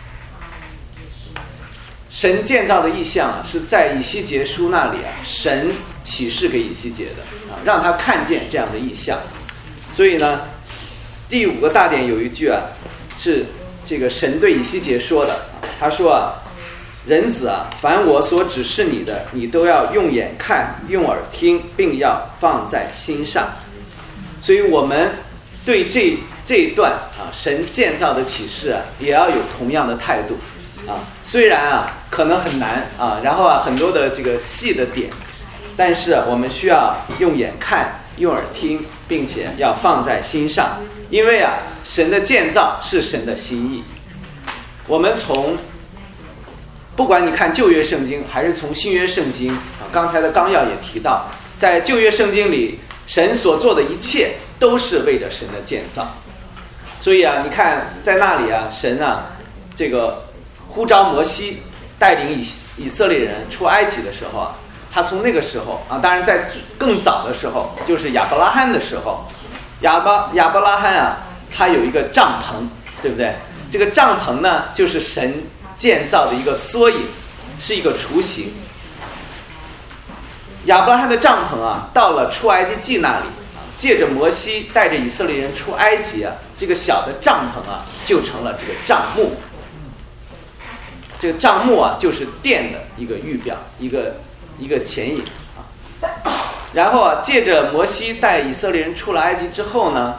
神建造的意象啊，是在以西结书那里啊，神启示给以西结的啊，让他看见这样的意象。所以呢，第五个大点有一句啊，是这个神对以西结说的，他说啊，人子啊，凡我所指示你的，你都要用眼看，用耳听，并要放在心上。所以我们对这这一段啊，神建造的启示啊，也要有同样的态度啊。虽然啊，可能很难啊，然后啊，很多的这个细的点，但是我们需要用眼看，用耳听，并且要放在心上，因为啊，神的建造是神的心意。我们从不管你看旧约圣经还是从新约圣经啊，刚才的纲要也提到，在旧约圣经里，神所做的一切都是为着神的建造。所以啊，你看在那里啊，神啊，这个呼召摩西带领以以色列人出埃及的时候啊，他从那个时候啊，当然在更早的时候，就是亚伯拉罕的时候，亚伯亚伯拉罕啊， 它有一个帐篷，对不对？这个帐篷呢，就是神建造的一个缩影，是一个雏形。亚伯拉罕的帐篷啊，到了出埃及记那里，借着摩西带着以色列人出埃及啊，这个小的帐篷啊，就成了这个帐幕。这个帐幕啊，就是殿的一个预表，一个一个前引啊。然后啊，借着摩西带以色列人出了埃及之后呢，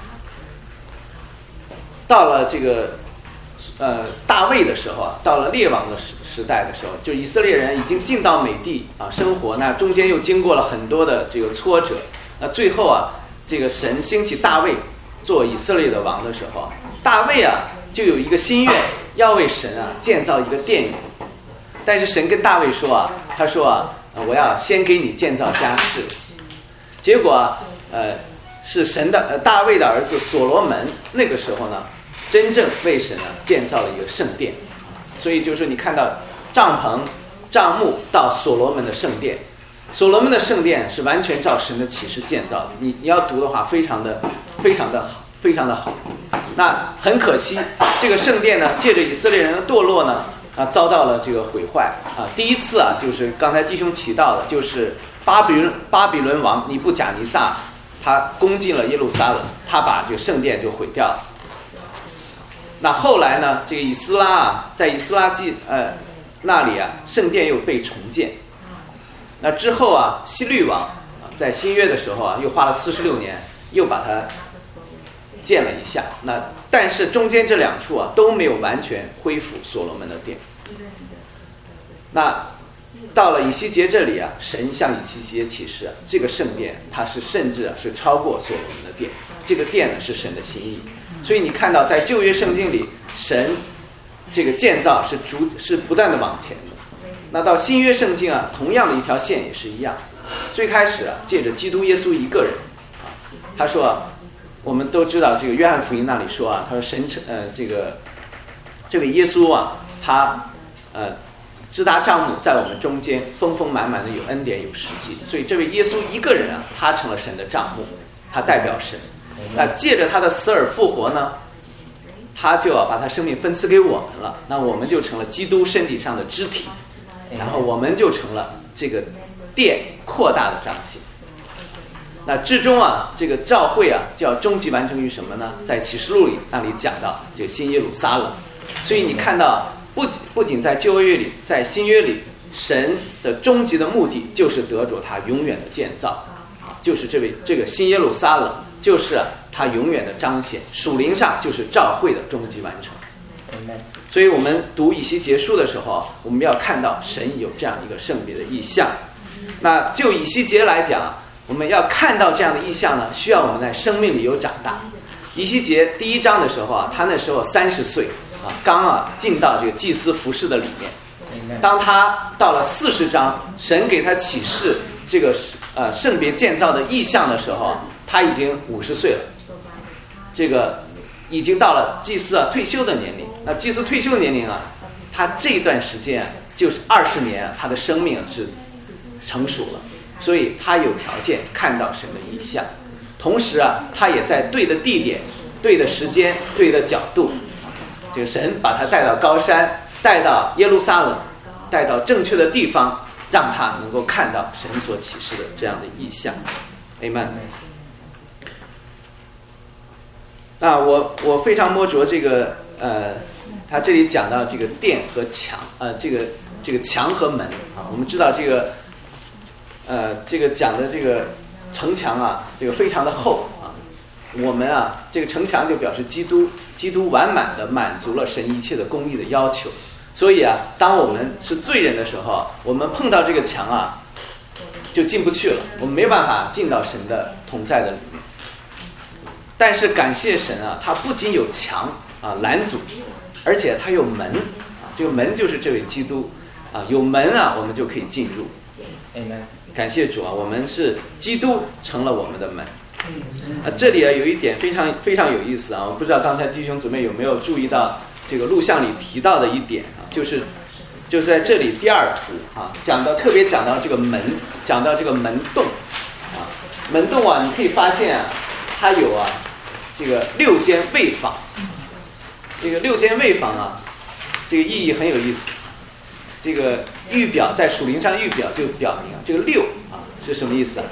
到了这个呃大卫的时候啊，到了列王的时时代的时候，就以色列人已经进到美地啊生活，那中间又经过了很多的这个挫折，那最后啊，这个神兴起大卫做以色列的王的时候啊，大卫啊就有一个心愿，要为神啊建造一个殿宇。但是神跟大卫说啊，他说啊，我要先给你建造家室。结果啊，呃，是神的呃大卫的儿子所罗门那个时候呢，真正为神啊建造了一个圣殿。所以就是你看到帐篷、帐幕到所罗门的圣殿，所罗门的圣殿是完全照神的启示建造的。你你要读的话，非常的非常的好，非常的好。那很可惜，这个圣殿呢，借着以色列人的堕落呢，啊，遭到了这个毁坏啊。第一次啊，就是刚才弟兄提到的，就是巴比伦巴比伦王尼布甲尼撒，他攻进了耶路撒冷，他把这个圣殿就毁掉了。那后来呢，这个以斯拉啊，在以斯拉记呃那里啊，圣殿又被重建。那之后啊，希律王啊，在新约的时候啊，又花了四十六年，又把它建了一下。那但是中间这两处啊，都没有完全恢复所罗门的殿。那到了以西结这里啊，神向以西结启示啊，这个圣殿它是甚至啊是超过所罗门的殿，这个殿呢是神的心意。所以你看到在旧约圣经里，神这个建造是逐是不断的往前的。那到新约圣经啊，同样的一条线也是一样。最开始啊，借着基督耶稣一个人啊，他说啊，我们都知道这个约翰福音那里说啊，他说神呃这个这个耶稣啊，他呃支搭帐幕在我们中间，丰丰满满的有恩典有实际。所以这位耶稣一个人啊，他成了神的帐幕，他代表神。那借着他的死而复活呢，他就要把他生命分赐给我们了，那我们就成了基督身体上的肢体，然后我们就成了这个殿扩大的彰显。那至终啊，这个教会啊，就要终极完成于什么呢？在启示录里那里讲到这个新耶路撒冷。所以你看到，不仅不仅在旧约里，在新约里，神的终极的目的就是得着他永远的建造，就是这位这个新耶路撒冷。就是它永远的彰显，属灵上就是教会的终极完成。所以我们读以西结书的时候，我们要看到神有这样一个圣别的意象。那就以西结来讲，我们要看到这样的意象呢，需要我们在生命里有长大。以西结第一章的时候啊，他那时候三十岁啊，刚啊进到这个祭司服侍的里面。当他到了四十章，神给他启示这个呃圣别建造的意象的时候，他已经五十岁了，这个已经到了祭司啊退休的年龄。那祭司退休的年龄啊，他这段时间啊，就是二十年啊，他的生命是成熟了，所以他有条件看到神的意象。同时啊，他也在对的地点、对的时间、对的角度，这个神把他带到高山，带到耶路撒冷，带到正确的地方，让他能够看到神所启示的这样的意象。Amen。那我我非常摸着这个呃，他这里讲到这个殿和墙，呃，这个这个墙和门啊，我们知道这个呃这个讲的这个城墙啊，这个非常的厚啊。我们啊，这个城墙就表示基督，基督完满的满足了神一切的公义的要求。所以啊，当我们是罪人的时候，我们碰到这个墙啊，就进不去了，我们没办法进到神的同在的里面。但是感谢神啊，他不仅有墙啊拦阻，而且他有门啊，这个门就是这位基督啊，有门啊，我们就可以进入。Amen。感谢主啊，我们是基督成了我们的门。啊，这里啊有一点非常非常有意思啊，我不知道刚才弟兄姊妹有没有注意到这个录像里提到的一点啊，就是就是在这里第二图啊，讲到特别讲到这个门，讲到这个门洞啊，门洞啊，你可以发现啊。它有啊， 这个六间位坊。这个六间位坊啊，这个意义很有意思。这个预表在属灵上预表就表明这个六啊是什么意思啊？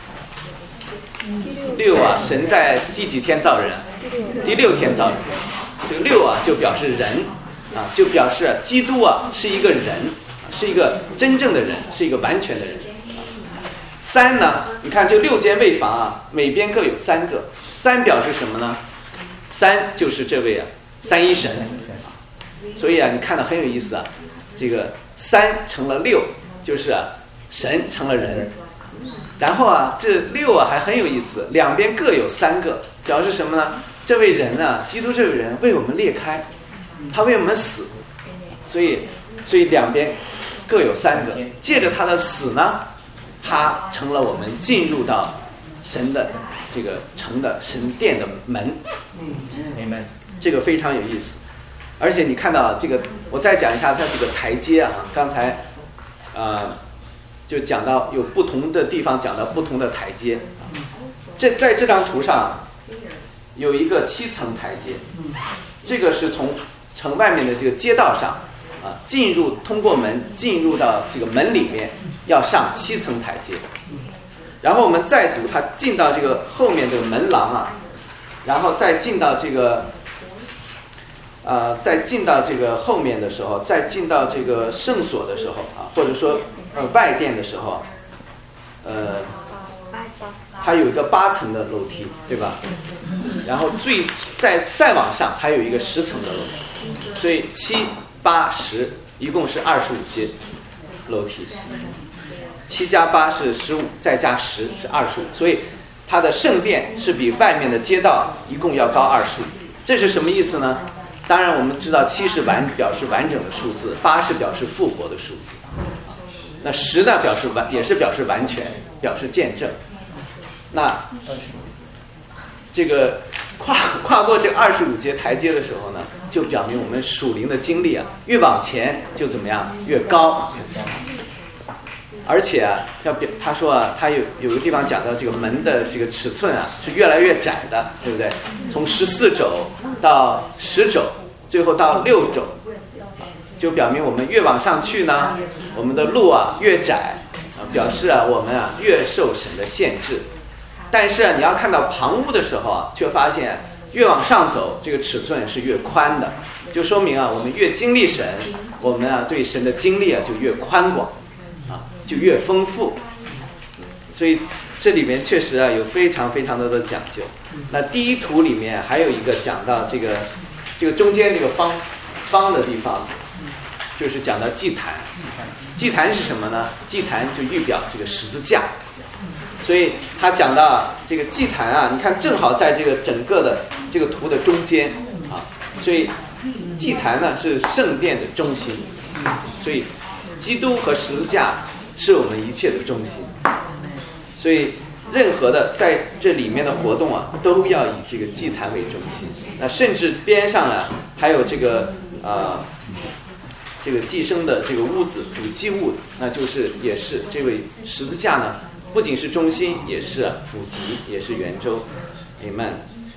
六啊，神在第几天造人？第六天造人。这个六啊就表示人啊，就表示基督啊是一个人，是一个真正的人，是一个完全的人。三呢，你看这六间位坊啊，每边各有三个。三表示什么呢？三就是这位啊三一神。所以啊，你看到很有意思啊，这个三成了六，就是啊神成了人。然后啊，这六啊还很有意思，两边各有三个，表示什么呢？这位人啊，基督这位人为我们裂开，他为我们死，所以所以两边各有三个。借着他的死呢，他成了我们进入到神的这个城的神殿的门。 明白。 这个非常有意思。而且你看到这个，我再讲一下它这个台阶啊，刚才呃就讲到有不同的地方讲到不同的台阶。这在这张图上有一个七层台阶，这个是从城外面的这个街道上啊进入，通过门进入到这个门里面，要上七层台阶。然后我们再读它进到这个后面这个门廊啊，然后再进到这个呃再进到这个后面的时候，再进到这个圣所的时候啊，或者说呃外殿的时候，呃它有一个八层的楼梯，对吧？然后最再再往上还有一个十层的楼梯，所以七八十一共是二十五阶楼梯。七加八是十五，再加十是二十五，所以它的圣殿是比外面的街道一共要高二十五。这是什么意思呢？当然我们知道七是完表示完整的数字，八是表示复活的数字，那十呢表示完也是表示完全，表示见证。那这个跨跨过这二十五节台阶的时候呢，就表明我们属灵的经历啊，越往前就怎么样越高。而且啊，要表他说啊，他有有个地方讲到这个门的这个尺寸啊是越来越窄的，对不对？从十四肘到十肘，最后到六肘，就表明我们越往上去呢，我们的路啊越窄啊，表示啊我们啊越受神的限制。但是啊，你要看到旁屋的时候啊，却发现越往上走，这个尺寸是越宽的，就说明啊，我们越经历神，我们啊对神的经历啊就越宽广。就越丰富，所以这里面确实啊有非常非常多的讲究。那第一图里面还有一个讲到这个这个中间这个方方的地方，就是讲到祭坛。祭坛是什么呢？祭坛就预表这个十字架，所以他讲到这个祭坛啊，你看正好在这个整个的这个图的中间啊，所以祭坛呢是圣殿的中心，所以基督和十字架是我们一切的中心，所以任何的在这里面的活动啊，都要以这个祭坛为中心。那甚至边上啊，还有这个呃这个祭牲的这个屋子，主祭物，那就是也是这位十字架呢，不仅是中心，也是普及，也是圆周。Amen。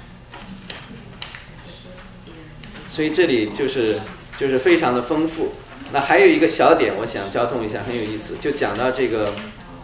所以这里就是就是非常的丰富。那还有一个小点，我想交通一下，很有意思，就讲到这个，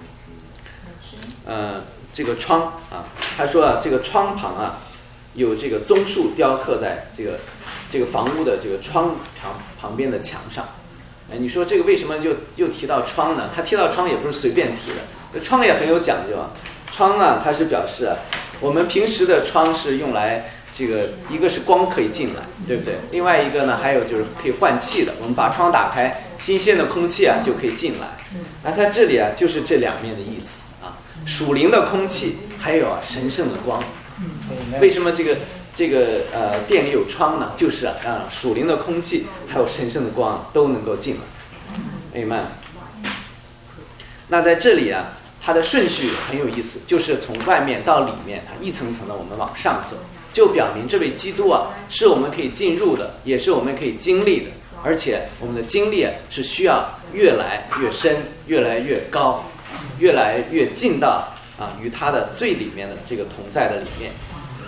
呃，这个窗啊，他说啊，这个窗旁啊，有这个棕树雕刻在这个这个房屋的这个窗旁旁边的墙上。哎，你说这个为什么又又提到窗呢？他提到窗也不是随便提的，窗也很有讲究啊。窗啊，它是表示啊，我们平时的窗是用来。这个一个是光可以进来，对不对？另外一个呢，还有就是可以换气的。我们把窗打开，新鲜的空气啊就可以进来。那它这里啊就是这两面的意思啊，属灵的空气，还有啊神圣的光。为什么这个这个呃店里有窗呢？就是啊让属灵的空气还有神圣的光都能够进来。Amen。那在这里啊，它的顺序很有意思，就是从外面到里面，它一层层的我们往上走。就表明这位基督啊，是我们可以进入的，也是我们可以经历的，而且我们的经历啊是需要越来越深，越来越高，越来越进到啊与他的最里面的这个同在的里面。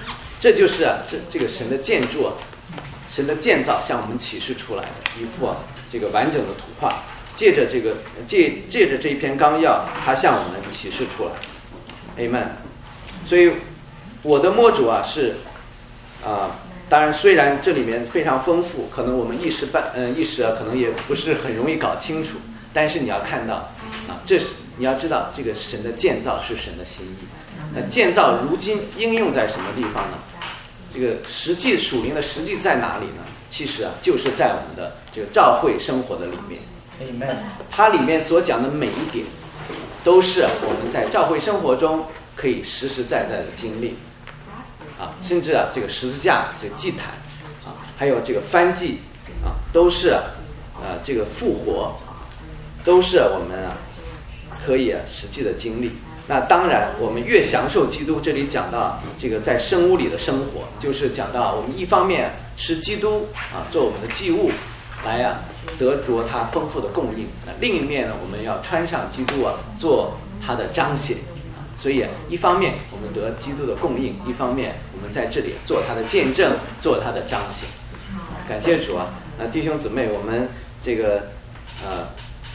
这就是啊，这这个神的建筑啊，神的建造向我们启示出来的一幅啊这个完整的图画。借着这个借借着这一篇纲要，它向我们启示出来 ，Amen。所以我的模组啊是啊、呃，当然虽然这里面非常丰富，可能我们一时半嗯、呃、一时啊可能也不是很容易搞清楚，但是你要看到啊，这是你要知道这个神的建造是神的心意。那建造如今应用在什么地方呢？这个实际属灵的实际在哪里呢？其实啊，就是在我们的这个教会生活的里面。它里面所讲的每一点，都是我们在教会生活中可以实实在在的经历，啊，甚至啊这个十字架、这个祭坛，啊，还有这个燔祭，啊，都是啊呃这个复活，都是我们啊可以啊实际的经历。那当然，我们越享受基督，这里讲到这个在圣屋里的生活，就是讲到我们一方面吃基督啊做我们的祭物，来呀、啊。得着它丰富的供应，那另一面呢，我们要穿上基督啊，做它的彰显。所以、啊、一方面我们得基督的供应，一方面我们在这里做它的见证，做它的彰显。感谢主啊！那弟兄姊妹，我们这个呃，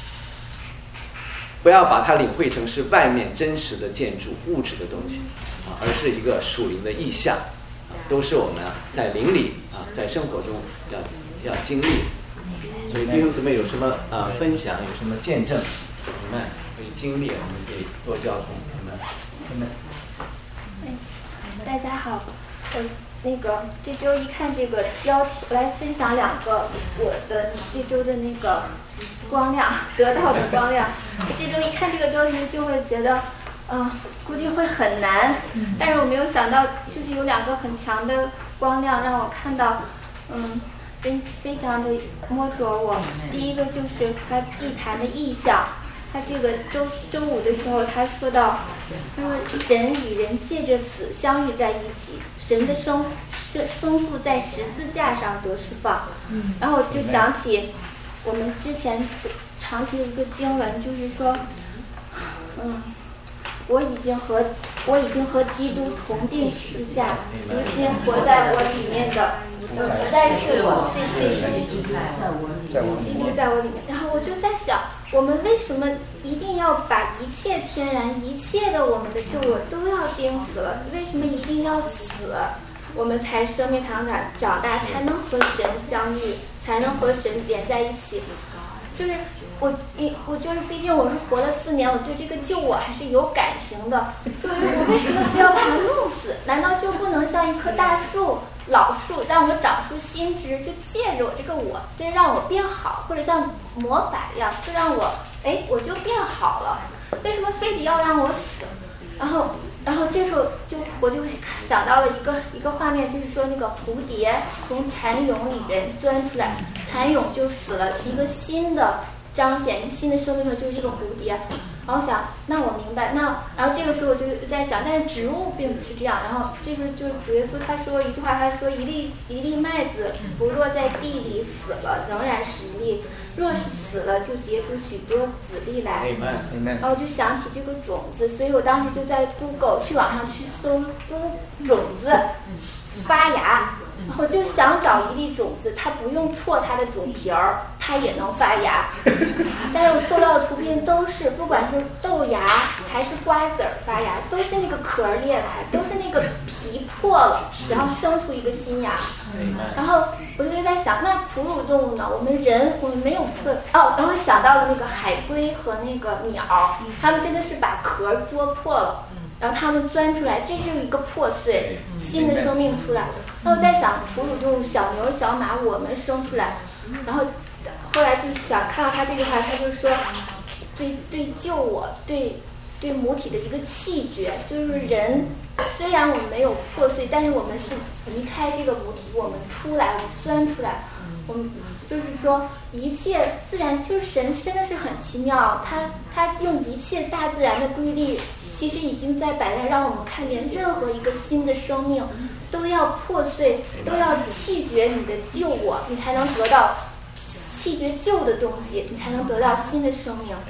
不要把它领会成是外面真实的建筑、物质的东西啊，而是一个属灵的意象，啊、都是我们、啊、在灵里啊，在生活中要要经历。所以弟兄姊妹有什么啊、呃、分享，有什么见证，你们可以经历，我们可以多交通。你们，你们。 哎，大家好，我那个这周一看这个标题，我来分享两个我的这周的那个光亮得到的光亮。这周一看这个标题就会觉得，嗯、呃，估计会很难，但是我没有想到，就是有两个很强的光亮让我看到，嗯。非非常的摸着我。第一个就是他祭坛的意象，他这个周周五的时候他说到，他说神与人借着死相遇在一起，神的生丰富在十字架上得释放。然后就想起我们之前常提的一个经文，就是说，嗯，我已经和我已经和基督同定十字架，如今活在我里面的。不再是我，是基督，基督在我里面。然后我就在想，我们为什么一定要把一切天然、一切的我们的旧我都要钉死了？为什么一定要死，我们才生命长长长大，才能和神相遇，才能和神连在一起？就是我，一我就是，毕竟我是活了四年，我对这个旧我还是有感情的。就是我为什么非要把它弄死？难道就不能像一棵大树？老树让我长出新枝，就借着我这个我，就让我变好，或者像魔法一样，就让我哎我就变好了。为什么非得要让我死？然后，然后这时候就我就想到了一个一个画面，就是说那个蝴蝶从蚕蛹里边钻出来，蚕蛹就死了，一个新的彰显，一个新的生命出来，就是这个蝴蝶。然后想，那我明白，那然后这个时候我就在想，但是植物并不是这样。然后这时候就主耶稣他说一句话，他说一粒一粒麦子不落在地里死了，仍然是一粒；若是死了，就结出许多子粒来。然后我就想起这个种子，所以我当时就在 Google 去网上去搜种子发芽。然后就想找一粒种子，它不用破它的种皮儿，它也能发芽。但是我搜到的图片都是，不管是豆芽还是瓜子儿发芽，都是那个壳儿裂开，都是那个皮破了，然后生出一个新芽。然后我就在想，那哺乳动物呢？我们人我们没有破哦，然后想到了那个海龟和那个鸟，它们真的是把壳啄破了。然后他们钻出来，这是一个破碎，新的生命出来。那我在想，哺乳动物小牛、小马，我们生出来，然后后来就想看到他这句话，他就说，对对救我，对对母体的一个气绝，就是人虽然我们没有破碎，但是我们是离开这个母体，我们出来，我们钻出来，我们就是说一切自然，就是神真的是很奇妙，他他用一切大自然的规律。其实已经在摆在让我们看见，任何一个新的生命都要破碎，都要弃绝你的旧我，你才能得到弃绝旧的东西，你才能得到新的生命。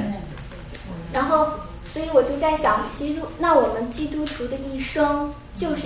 然后，所以我就在想，其实那我们基督徒的一生就是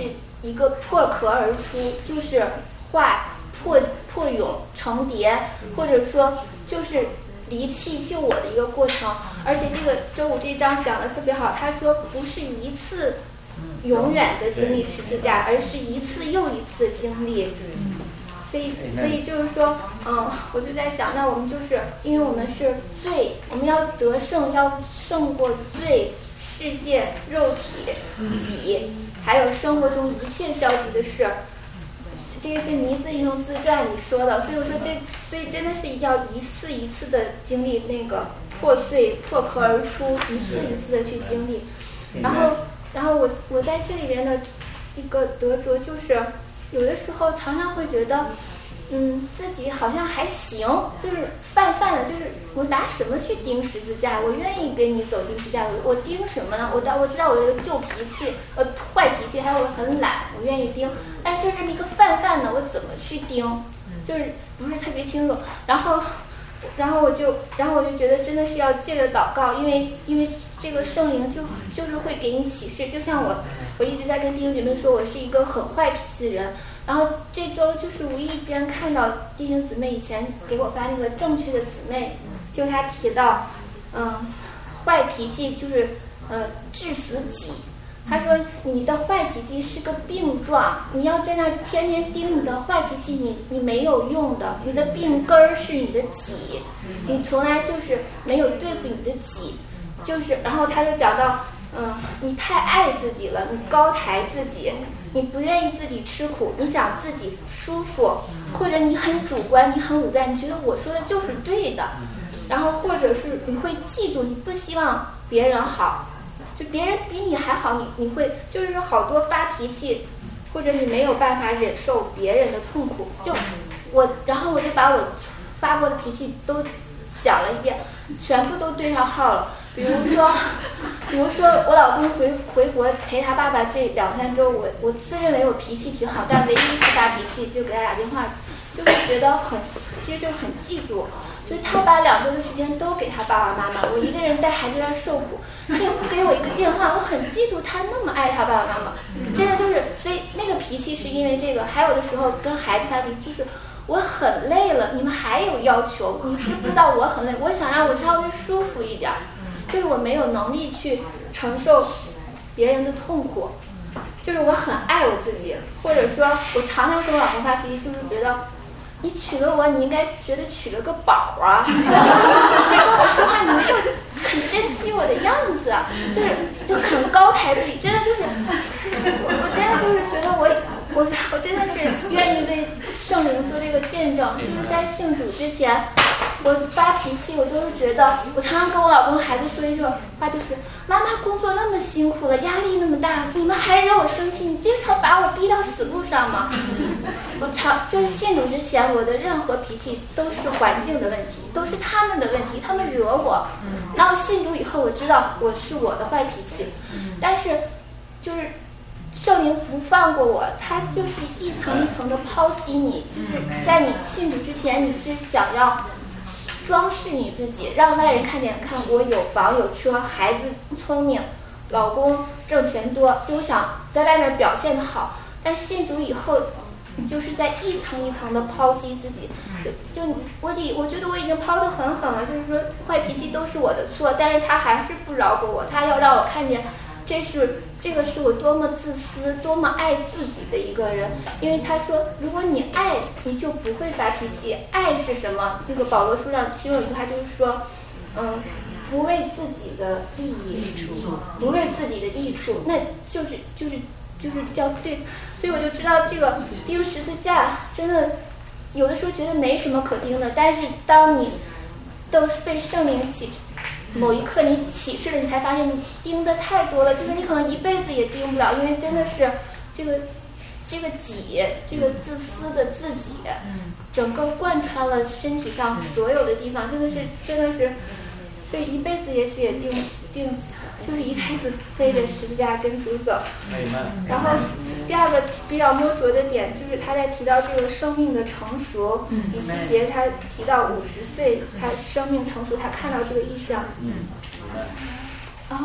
一个破壳而出，就是化破破蛹成蝶，或者说就是离弃救我的一个过程。而且这个周五这一章讲的特别好，他说不是一次永远的经历十字架，而是一次又一次的经历。所以，所以就是说，嗯，我就在想，那我们就是因为我们是罪，我们要得胜，要胜过罪、世界、肉体、己，还有生活中一切消极的事。这个是尼自英雄自传里说的，所以我说这，所以真的是要一次一次的经历那个破碎、破壳而出，一次一次的去经历。然后，然后我我在这里边的一个得着就是。有的时候常常会觉得，嗯，自己好像还行，就是泛泛的，就是我拿什么去钉十字架？我愿意给你走钉十字架，我钉什么呢？我我知道我这个旧脾气、呃坏脾气，还有我很懒，我愿意钉，但是就这么一个泛泛的，我怎么去钉？就是不是特别清楚。然后，然后我就，然后我就觉得真的是要借着祷告，因为因为这个圣灵就就是会给你启示，就像我。我一直在跟弟兄姐妹说，我是一个很坏脾气的人。然后这周就是无意间看到弟兄姊妹以前给我发那个正确的姊妹，就他提到，嗯，坏脾气就是呃致死己。他说你的坏脾气是个病状，你要在那天天盯你的坏脾气，你你没有用的，你的病根儿是你的己，你从来就是没有对付你的己，就是然后他就讲到。嗯，你太爱自己了，你高抬自己，你不愿意自己吃苦，你想自己舒服，或者你很主观，你很武断，你觉得我说的就是对的，然后或者是你会嫉妒，你不希望别人好，就别人比你还好，你你会就是说好多发脾气，或者你没有办法忍受别人的痛苦，就我，然后我就把我发过的脾气都想了一遍，全部都对上号了。比如说，比如说我老公回回国陪他爸爸这两三周，我我自认为我脾气挺好，但唯一一次发脾气就给他打电话，就是觉得很，其实就是很嫉妒，就是他把两周的时间都给他爸爸妈妈，我一个人带孩子在受苦，他也不给我一个电话，我很嫉妒他那么爱他爸爸妈妈，真的就是，所以那个脾气是因为这个，还有的时候跟孩子他比就是。我很累了，你们还有要求？你知不知道我很累？我想让我稍微舒服一点，就是我没有能力去承受别人的痛苦，就是我很爱我自己，或者说我常常跟我老公发脾气，就是觉得你娶了我，你应该觉得娶了个宝啊，你跟我说话你没有很珍惜我的样子，就是就很高抬自己，真的就是我我真的就是觉得我。我我真的是愿意为圣灵做这个见证，就是在信主之前，我发脾气，我都是觉得，我常常跟我老公孩子说一句话，就是妈妈工作那么辛苦了，压力那么大，你们还惹我生气，你这条把我逼到死路上吗？我常就是信主之前，我的任何脾气都是环境的问题，都是他们的问题，他们惹我。然后信主以后，我知道我是我的坏脾气，但是就是。圣灵不放过我，他就是一层一层的剖析你，就是在你信主之前，你是想要装饰你自己，让外人看见，看我有房有车，孩子聪明，老公挣钱多，就想在外面表现得好。但信主以后，你就是在一层一层的剖析自己，就就我得我觉得我已经抛得很狠了，就是说坏脾气都是我的错，但是他还是不饶过我，他要让我看见。这是这个是我多么自私、多么爱自己的一个人，因为他说，如果你爱，你就不会发脾气。爱是什么？那个保罗书上其中有一句话就是说，嗯，不为自己的利益，不为自己的益处，那就是就是就是叫对。所以我就知道这个钉十字架真的有的时候觉得没什么可钉的，但是当你都是被圣灵启。某一刻你启示了，你才发现你盯的太多了，就是你可能一辈子也盯不了，因为真的是这个这个己，这个自私的自己，整个贯穿了身体上所有的地方，真的是真的是，所以一辈子也许也盯盯，就是一辈子背着十字架跟主走。然后第二个比较摸着的点就是他在提到这个生命的成熟，以西结他提到五十岁他生命成熟，他看到这个意象。然后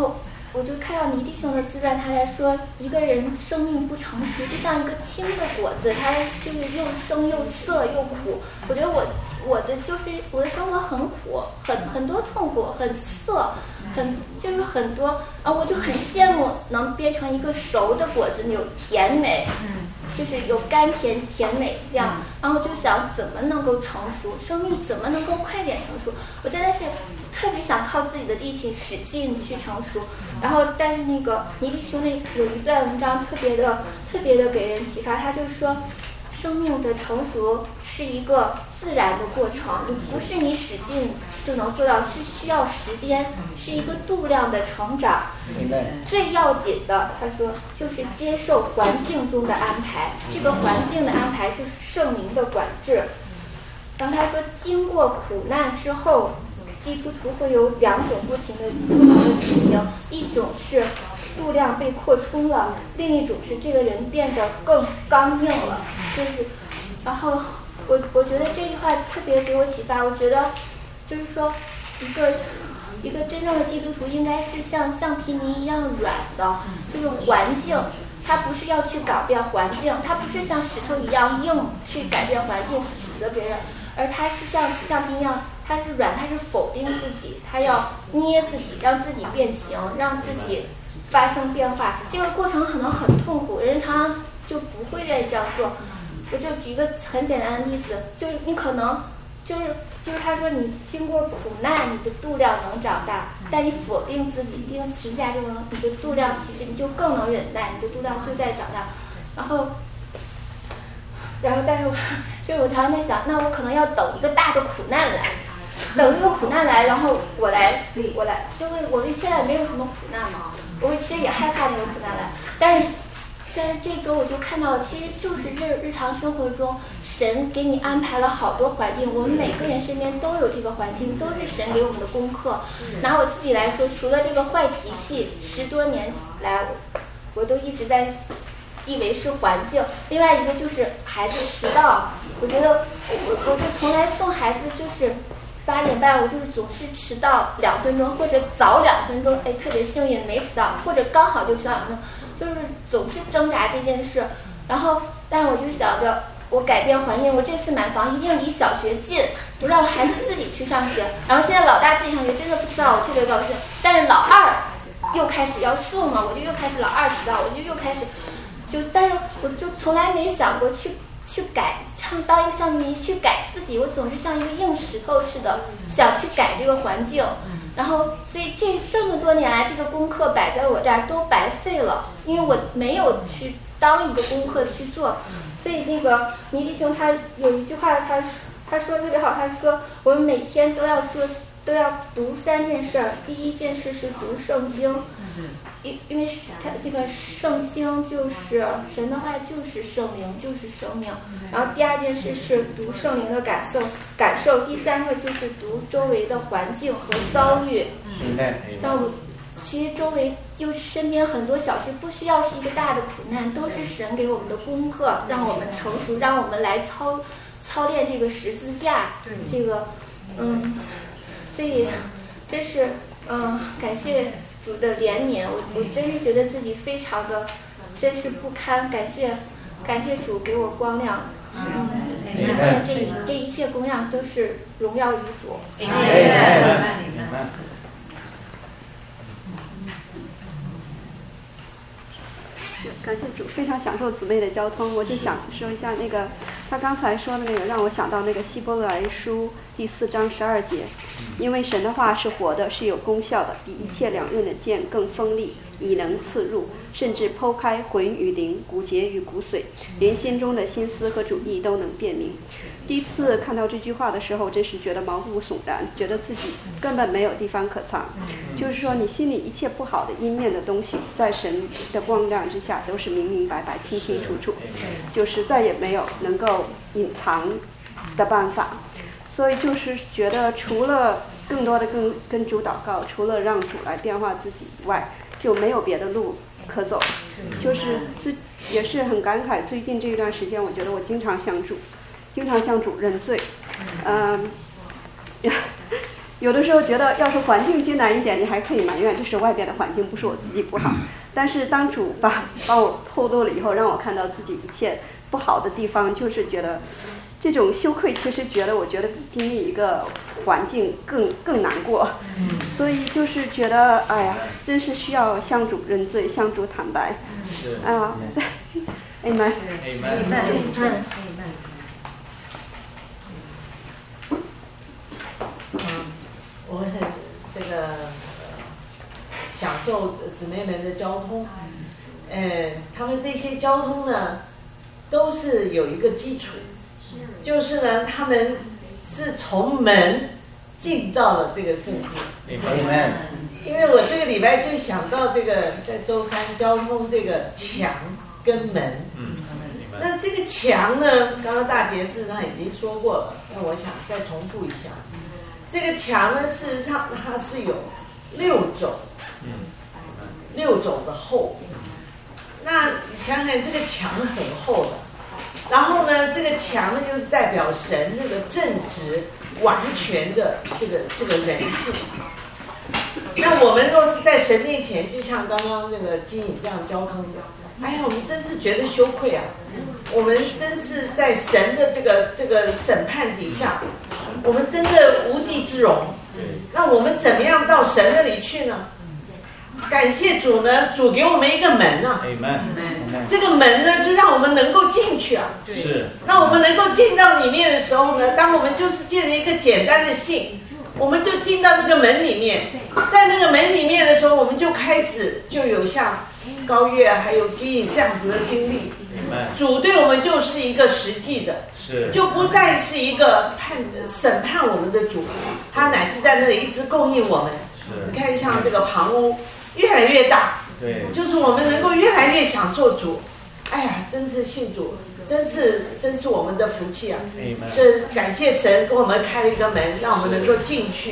我就看到倪弟兄的自传，他在说一个人生命不成熟，就像一个青的果子，它就是又生又涩又苦。我觉得我我的就是我的生活很苦，很很多痛苦，很涩，很就是很多啊，我就很羡慕能变成一个熟的果子，有甜美，就是有甘甜甜美这样。然后就想怎么能够成熟，生命怎么能够快点成熟？我真的是特别想靠自己的力气使劲去成熟。然后，但是那个倪弟兄那有一段文章特别的、特别的给人启发。他就是说，生命的成熟是一个自然的过程，你不是你使劲就能做到，是需要时间，是一个度量的成长。最要紧的，他说，就是接受环境中的安排。这个环境的安排就是圣灵的管制。然后他说，经过苦难之后，基督徒会有两种不同的不同的情形，一种是度量被扩充了，另一种是这个人变得更刚硬了。就是，然后我我觉得这句话特别给我启发。我觉得就是说，一个一个真正的基督徒应该是像橡皮泥一样软的，就是环境。他不是要去改变环境，他不是像石头一样硬去改变环境去指责别人，而他是像橡皮一样。他是软，他是否定自己，他要捏自己，让自己变形，让自己发生变化。这个过程可能很痛苦，人常常就不会愿意这样做。我就举一个很简单的例子，就是你可能就是就是他说你经过苦难，你的度量能长大，但你否定自己，定十字架这种，你的度量其实你就更能忍耐，你的度量就在长大。然后。然后，但是我就是我常常在想，那我可能要等一个大的苦难来，等这个苦难来，然后我来，我来，因为我对现在没有什么苦难嘛，我其实也害怕那个苦难来，但是，但是这周我就看到，其实就是日日常生活中，神给你安排了好多环境，我们每个人身边都有这个环境，都是神给我们的功课。拿我自己来说，除了这个坏脾气，十多年来，我都一直在。以为是环境，另外一个就是孩子迟到。我觉得我我就从来送孩子就是八点半，我就是总是迟到两分钟或者早两分钟，哎，特别幸运没迟到，或者刚好就迟到两分钟，就是总是挣扎这件事。然后，但是我就想着我改变环境，我这次买房一定离小学近，我让孩子自己去上学。然后现在老大自己上学，真的不迟到，我特别高兴。但是老二又开始要送了，我就又开始老二迟到，我就又开始。就但是我就从来没想过去去改，唱当一个橡皮泥去改自己，我总是像一个硬石头似的想去改这个环境，然后所以这这么多年来这个功课摆在我这儿都白费了，因为我没有去当一个功课去做。所以那个倪弟兄他有一句话，他他说特别好，他说我们每天都要做都要读三件事儿，第一件事是读圣经。因因为它这个圣经就是神的话，就是圣灵，就是生命。然后第二件事是读圣灵的感受，感受。第三个就是读周围的环境和遭遇。那我其实周围又身边很多小事，不需要是一个大的苦难，都是神给我们的功课，让我们成熟，让我们来操操练这个十字架。这个嗯，所以真是嗯，感谢。主的怜悯，我我真是觉得自己非常的，真是不堪。感谢，感谢主给我光亮。嗯，这一这一切供养都是荣耀于主。 感谢主，非常享受姊妹的交通。我就想说一下那个，他刚才说的那个，让我想到那个希伯来书第四章十二节，因为神的话是活的，是有功效的，比一切两刃的剑更锋利，以能刺入，甚至剖开魂与灵、骨节与骨髓，连心中的心思和主意都能辨明。第一次看到这句话的时候，真是觉得毛骨悚然，觉得自己根本没有地方可藏。就是说，你心里一切不好的阴面的东西，在神的光亮之下都是明明白白、清清楚楚，就是再也没有能够隐藏的办法。所以就是觉得，除了更多的跟跟主祷告，除了让主来变化自己以外，就没有别的路可走。就是最也是很感慨，最近这一段时间，我觉得我经常向主。经常向主认罪，嗯、呃， 有的时候觉得，要是环境艰难一点，你还可以埋怨这是外边的环境，不是我自己不好。但是当主把把我透露了以后，让我看到自己一切不好的地方，就是觉得这种羞愧，其实觉得我觉得比经历一个环境更更难过。所以就是觉得，哎呀，真是需要向主认罪，向主坦白。啊，对 ，Amen。Amen。 嗯，我很这个、呃、享受姊妹们的交通，呃，他们这些交通呢，都是有一个基础，就是呢，他们是从门进到了这个圣殿。Amen。因为我这个礼拜就想到这个在周三交通这个墙跟门。嗯。那这个墙呢，刚刚大杰事实上已经说过了，那我想再重复一下。这个墙呢，事实上它是有六肘，六肘的厚。那你想想，这个墙很厚的，然后呢，这个墙呢，就是代表神那个正直、完全的这个这个人性。那我们若是在神面前，就像刚刚那个金颖这样交通的，哎呀，我们真是觉得羞愧啊！我们真是在神的这个这个审判底下，我们真的无地自容。那我们怎么样到神那里去呢？感谢主呢，主给我们一个门啊。这个门呢，就让我们能够进去啊。是。那我们能够进到里面的时候呢，当我们就是借着一个简单的信，我们就进到那个门里面，在那个门里面的时候，我们就开始就有像高月还有基颖这样子的经历。主对我们就是一个实际的，是就不再是一个判审判我们的主，他乃是在那里一直供应我们。你看像这个旁屋越来越大，对，就是我们能够越来越享受主。哎呀，真是信主，真是真是我们的福气啊！这感谢神给我们开了一个门，让我们能够进去。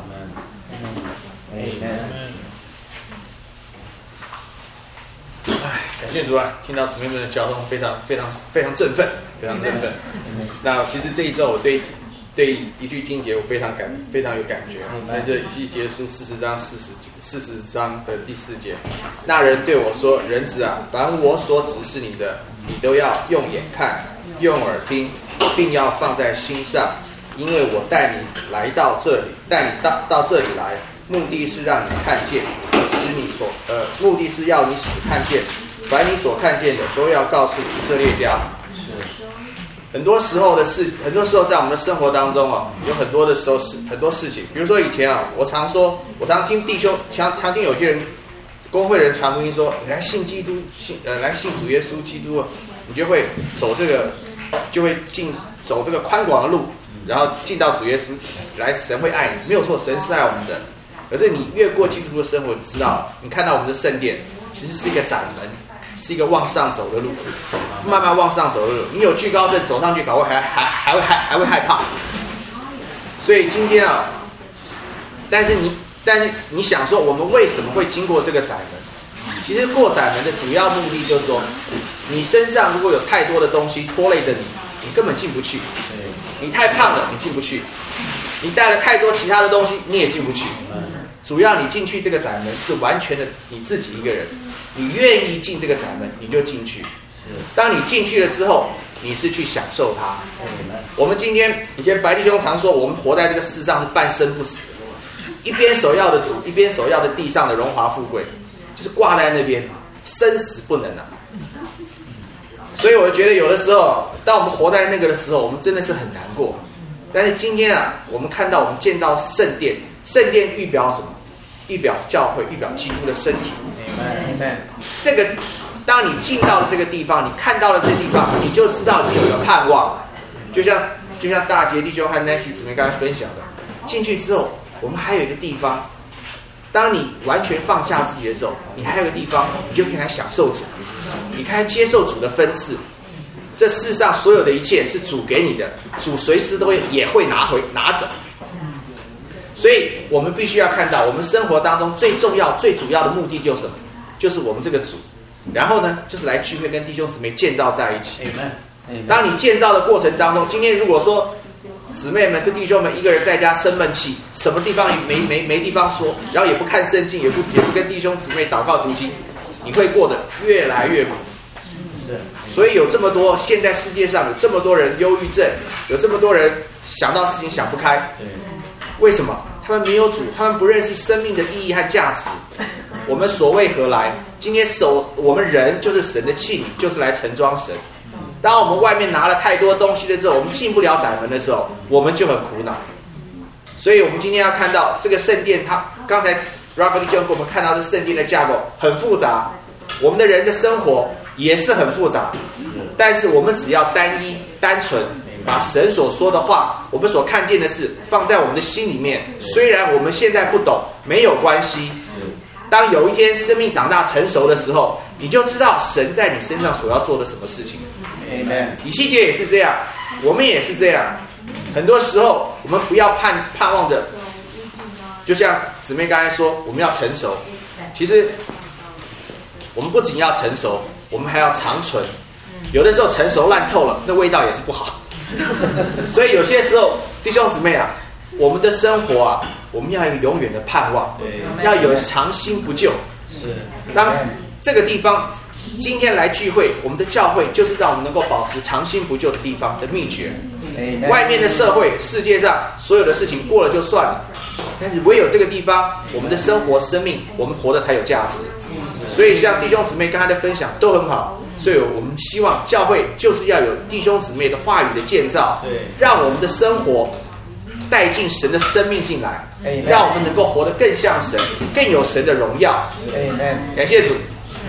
哎，感谢主啊！听到姊妹们的交通，非常非常非常振奋，非常振奋。那其实这一周我对对一句经节我非常感非常有感觉，那这以西结书四十章四十四十章的第四节，那人对我说：“人子啊，凡我所指示你的，你都要用眼看，用耳听，并要放在心上，因为我带你来到这里，带你到到这里来，目的是让你看见，使你所呃，目的是要你使看见，凡你所看见的，都要告诉以色列家。”很多时候的事，很多时候在我们的生活当中啊，有很多的时候是很多事情。比如说以前啊，我常说，我常听弟兄，常常听有些人公会人传福音说，你来信基督，信呃来信主耶稣基督啊，你就会走这个，就会进走这个宽广的路，然后进到主耶稣来，神会爱你，没有错，神是爱我们的。可是你越过基督的生活，你知道，你看到我们的圣殿其实是一个窄门。是一个往上走的路，慢慢往上走的路。你有惧高症，走上去搞会还还还会害还会害怕。所以今天啊，但是你但是你想说，我们为什么会经过这个窄门？其实过窄门的主要目的就是说，你身上如果有太多的东西拖累着你，你根本进不去。你太胖了，你进不去；你带了太多其他的东西，你也进不去。主要你进去这个窄门是完全的你自己一个人。你愿意进这个窄门，你就进去。当你进去了之后，你是去享受它。我们今天以前白弟兄常说，我们活在这个世上是半生不死，一边首要的主，一边首要的地上的荣华富贵，就是挂在那边，生死不能啊。所以我觉得有的时候，当我们活在那个的时候，我们真的是很难过。但是今天啊，我们看到我们见到圣殿，圣殿预表什么？预表教会，预表基督的身体。这个，当你进到了这个地方，你看到了这个地方，你就知道你有个盼望。就像就像大杰弟兄和 Nancy 姊妹刚才分享的，进去之后，我们还有一个地方。当你完全放下自己的时候，你还有个地方，你就可以来享受主，你可以接受主的分赐。这世上所有的一切是主给你的，主随时都会也会拿回拿走。所以我们必须要看到，我们生活当中最重要、最主要的目的就是什么？就是我们这个主。然后呢，就是来聚会，跟弟兄姊妹建造在一起。当你建造的过程当中，今天如果说姊妹们、跟弟兄们一个人在家生闷气，什么地方也没没没地方说，然后也不看圣经，也不也不跟弟兄姊妹祷告读经，你会过得越来越苦。所以有这么多，现在世界上有这么多人忧郁症，有这么多人想到事情想不开，为什么？他们没有主，他们不认识生命的意义和价值。我们所谓何来？今天手我们人就是神的器皿，就是来盛装神。当我们外面拿了太多东西了之后，我们进不了窄门的时候，我们就很苦恼。所以我们今天要看到这个圣殿，它刚才 Robert 就给我们看到这圣殿的架构很复杂，我们的人的生活也是很复杂，但是我们只要单一单纯把神所说的话，我们所看见的事放在我们的心里面，虽然我们现在不懂，没有关系。当有一天生命长大成熟的时候，你就知道神在你身上所要做的什么事情。以西结也是这样，我们也是这样。很多时候我们不要盼盼望着，就像姊妹刚才说，我们要成熟。其实我们不仅要成熟，我们还要长存。有的时候成熟烂透了，那味道也是不好。所以有些时候弟兄姊妹啊，我们的生活啊，我们要有永远的盼望，要有长心不救。当这个地方今天来聚会，我们的教会就是让我们能够保持长心不救的地方的秘诀。外面的社会世界上所有的事情过了就算了，但是唯有这个地方，我们的生活生命，我们活得才有价值。所以像弟兄姊妹刚才的分享都很好，所以我们希望教会就是要有弟兄姊妹的话语的建造，让我们的生活带进神的生命进来，让我们能够活得更像神，更有神的荣耀。感谢主。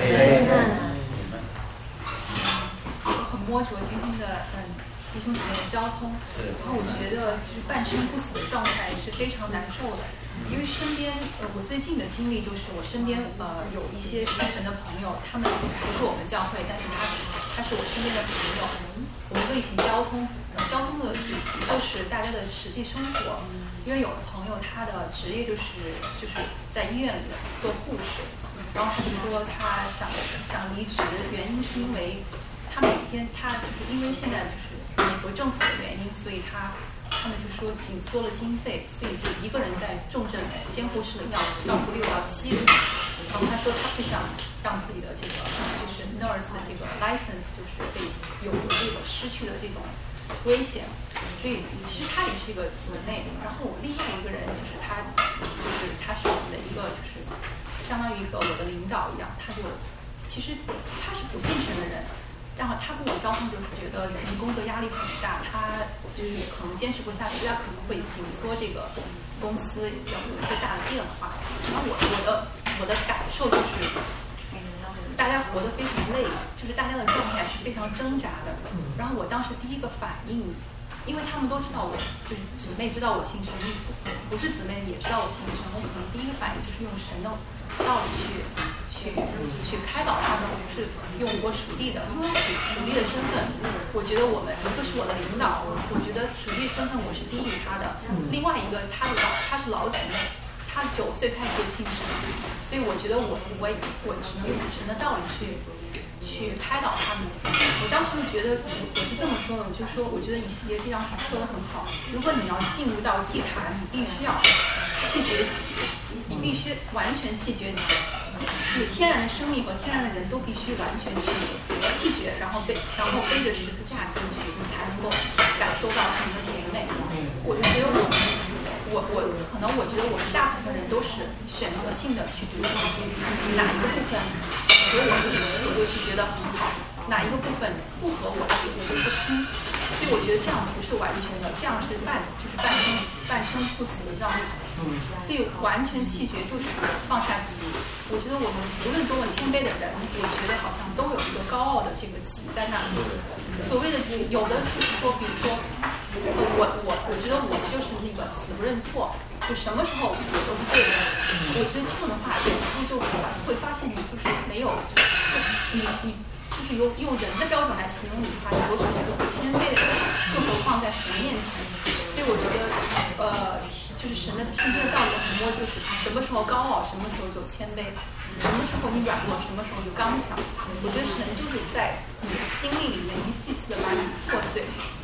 很摸着今天的嗯弟兄姊妹的交通，然后我觉得就是半生不死的状态是非常难受的。因为身边呃，我最近的经历就是我身边呃有一些信神的朋友，他们不是我们教会，但是他他是我身边的朋友，我们都一起交通，呃、交通的主题就是大家的实际生活。因为有的朋友他的职业就是就是在医院里做护士，然后是说他想想离职，原因是因为他每天他就是因为现在就是美国政府的原因，所以他。他们就说紧缩了经费，所以就一个人在重症监护室里要照顾六到七个人。然后他说他不想让自己的这个就是 nurse 的这个 license 就是被有这个失去的这种危险，所以其实他也是一个姊妹。然后我另外一个人就是他，就是他是我们的一个就是相当于一个我的领导一样，他就其实他是不信神的人。然后他跟我交通就是觉得可能工作压力很大，他就是可能坚持不下去，他可能会紧缩这个公司，要有一些大的变化。然后我我的我的感受就是，大家活得非常累，就是大家的状态是非常挣扎的。然后我当时第一个反应，因为他们都知道我就是姊妹知道我信神，不是姊妹也知道我信神，我可能第一个反应就是用神的道理去。去去开导他们，不是用我属地的，因为属属地的身份，我觉得我们一个是我的领导，我觉得属地身份我是低于他的。另外一个，他的老他是老姊妹，他九岁开始就信神，所以我觉得我我我只能用神的道理去去开导他们。我当时觉得我是这么说的，我就说我觉得以西结这张说的很好，如果你要进入到祭坛，你必须要弃绝己，你必须完全弃绝己。就是天然的生命和天然的人都必须完全去弃绝，然后背，然后背着十字架进去，你才能够感受到神的甜美。我就觉得我们，我我可能我觉得我们大部分人都是选择性的去读圣经，哪一个部分合我意，我就去觉得很好；哪一个部分不合我意，我就不听。所以我觉得这样不是完全的，这样是半就是半生半生不死的状态。所以完全弃绝就是放下己。我觉得我们无论多么谦卑的人，我觉得好像都有一个高傲的这个己在那里。所谓的己，有的就是说，比如说，呃、我我我觉得我就是那个死不认错，就什么时候我都是对的。我觉得这样的话，有时候就会发现你就是没有，就是你你就是用用人的标准来形容你的话，你都是一个不谦卑的人，更何况在神面前。所以我觉得，呃。就是神的圣经的道理很多，就是什么时候高傲，什么时候就谦卑，什么时候你软弱，什么时候就刚强。我觉得神就是在你的经历里面一次一次的把你破碎，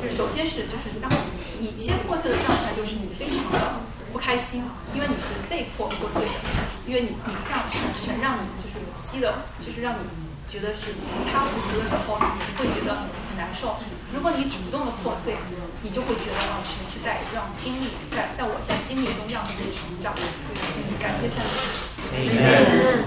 就是首先是就是让你先破碎的状态，就是你非常的不开心，因为你是被迫破碎的，因为你你让神神让你就是积的，就是让你觉得是一塌糊涂的时候，你会觉得很难受。如果你主动的破碎，你就会觉得哦，神是在让经历，在在我在经历中让自己成长。嗯，感谢赞美。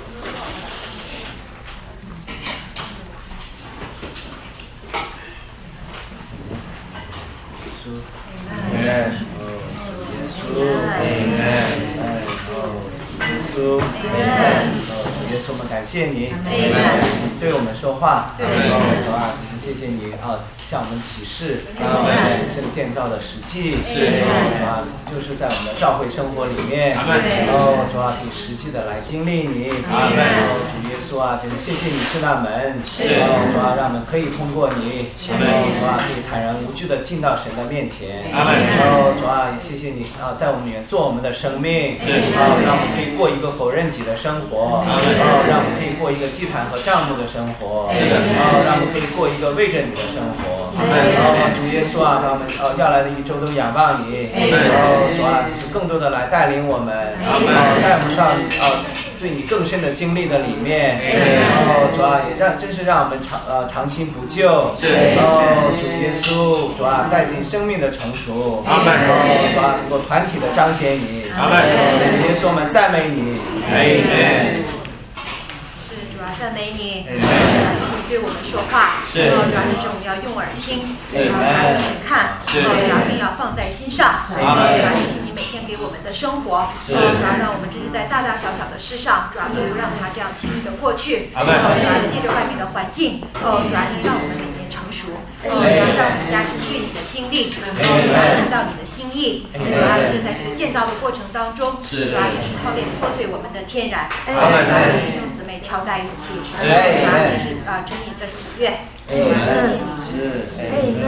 Amen. 耶稣 Amen. 耶稣 Amen. 耶稣，我们感谢你，你对我们说话，主啊，谢谢你啊，向我们启示神圣建造的实际，主啊，就是在我们的教会生活里面，哦，主啊，可以实际的来经历你，哦，主耶稣啊，就是谢谢你是那门，哦，主啊，让我们可以通过你，哦，主啊，可以坦然无惧的进到神的面前，哦，主啊，也谢谢你啊，在我们里面做我们的生命，哦，让我们可以过一个否认己的生活，哦，让我们可以过一个祭坛和帐幕的生活，哦，让我们可以过一个为着你的生活，哦，主耶稣啊，让我们哦要来的一周都仰望你，哦，主啊，就是更多的来带领我们，哦，带我们到哦对你更深的经历的里面，哦，主啊，也让真是让我们长呃长心不救，哦，主耶稣，主啊，带进生命的成熟，哦，主啊，能够团体的彰显你，主耶稣，我们赞美你， 是主要赞美你，主要你对我们说话，主要就是我们要用耳听，主要眼看，主要你要放在心上，主要谢谢你每天给我们的生活，主要让我们这是在大大小小的事上，主要都让它这样轻易的过去，主要借着外面的环境，哦，主要让我们里面成熟，主要让我们加去你的经历，主要看到你的心意，主要是在这个建造的过程当中，主要也是操练破碎我们的天然，主要弟兄姊妹调在一起，主要也是啊真理的喜悦，谢谢你，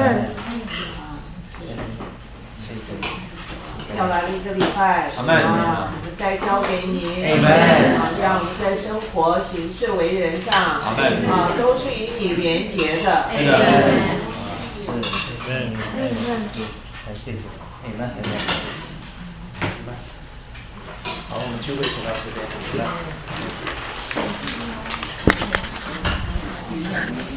要来了一个礼拜，啊，该交给你，啊，让我们在生活、行事、为人上，啊，都是与你连结的。 是的，是，感谢主，你们，好，我们聚会就到这边，来。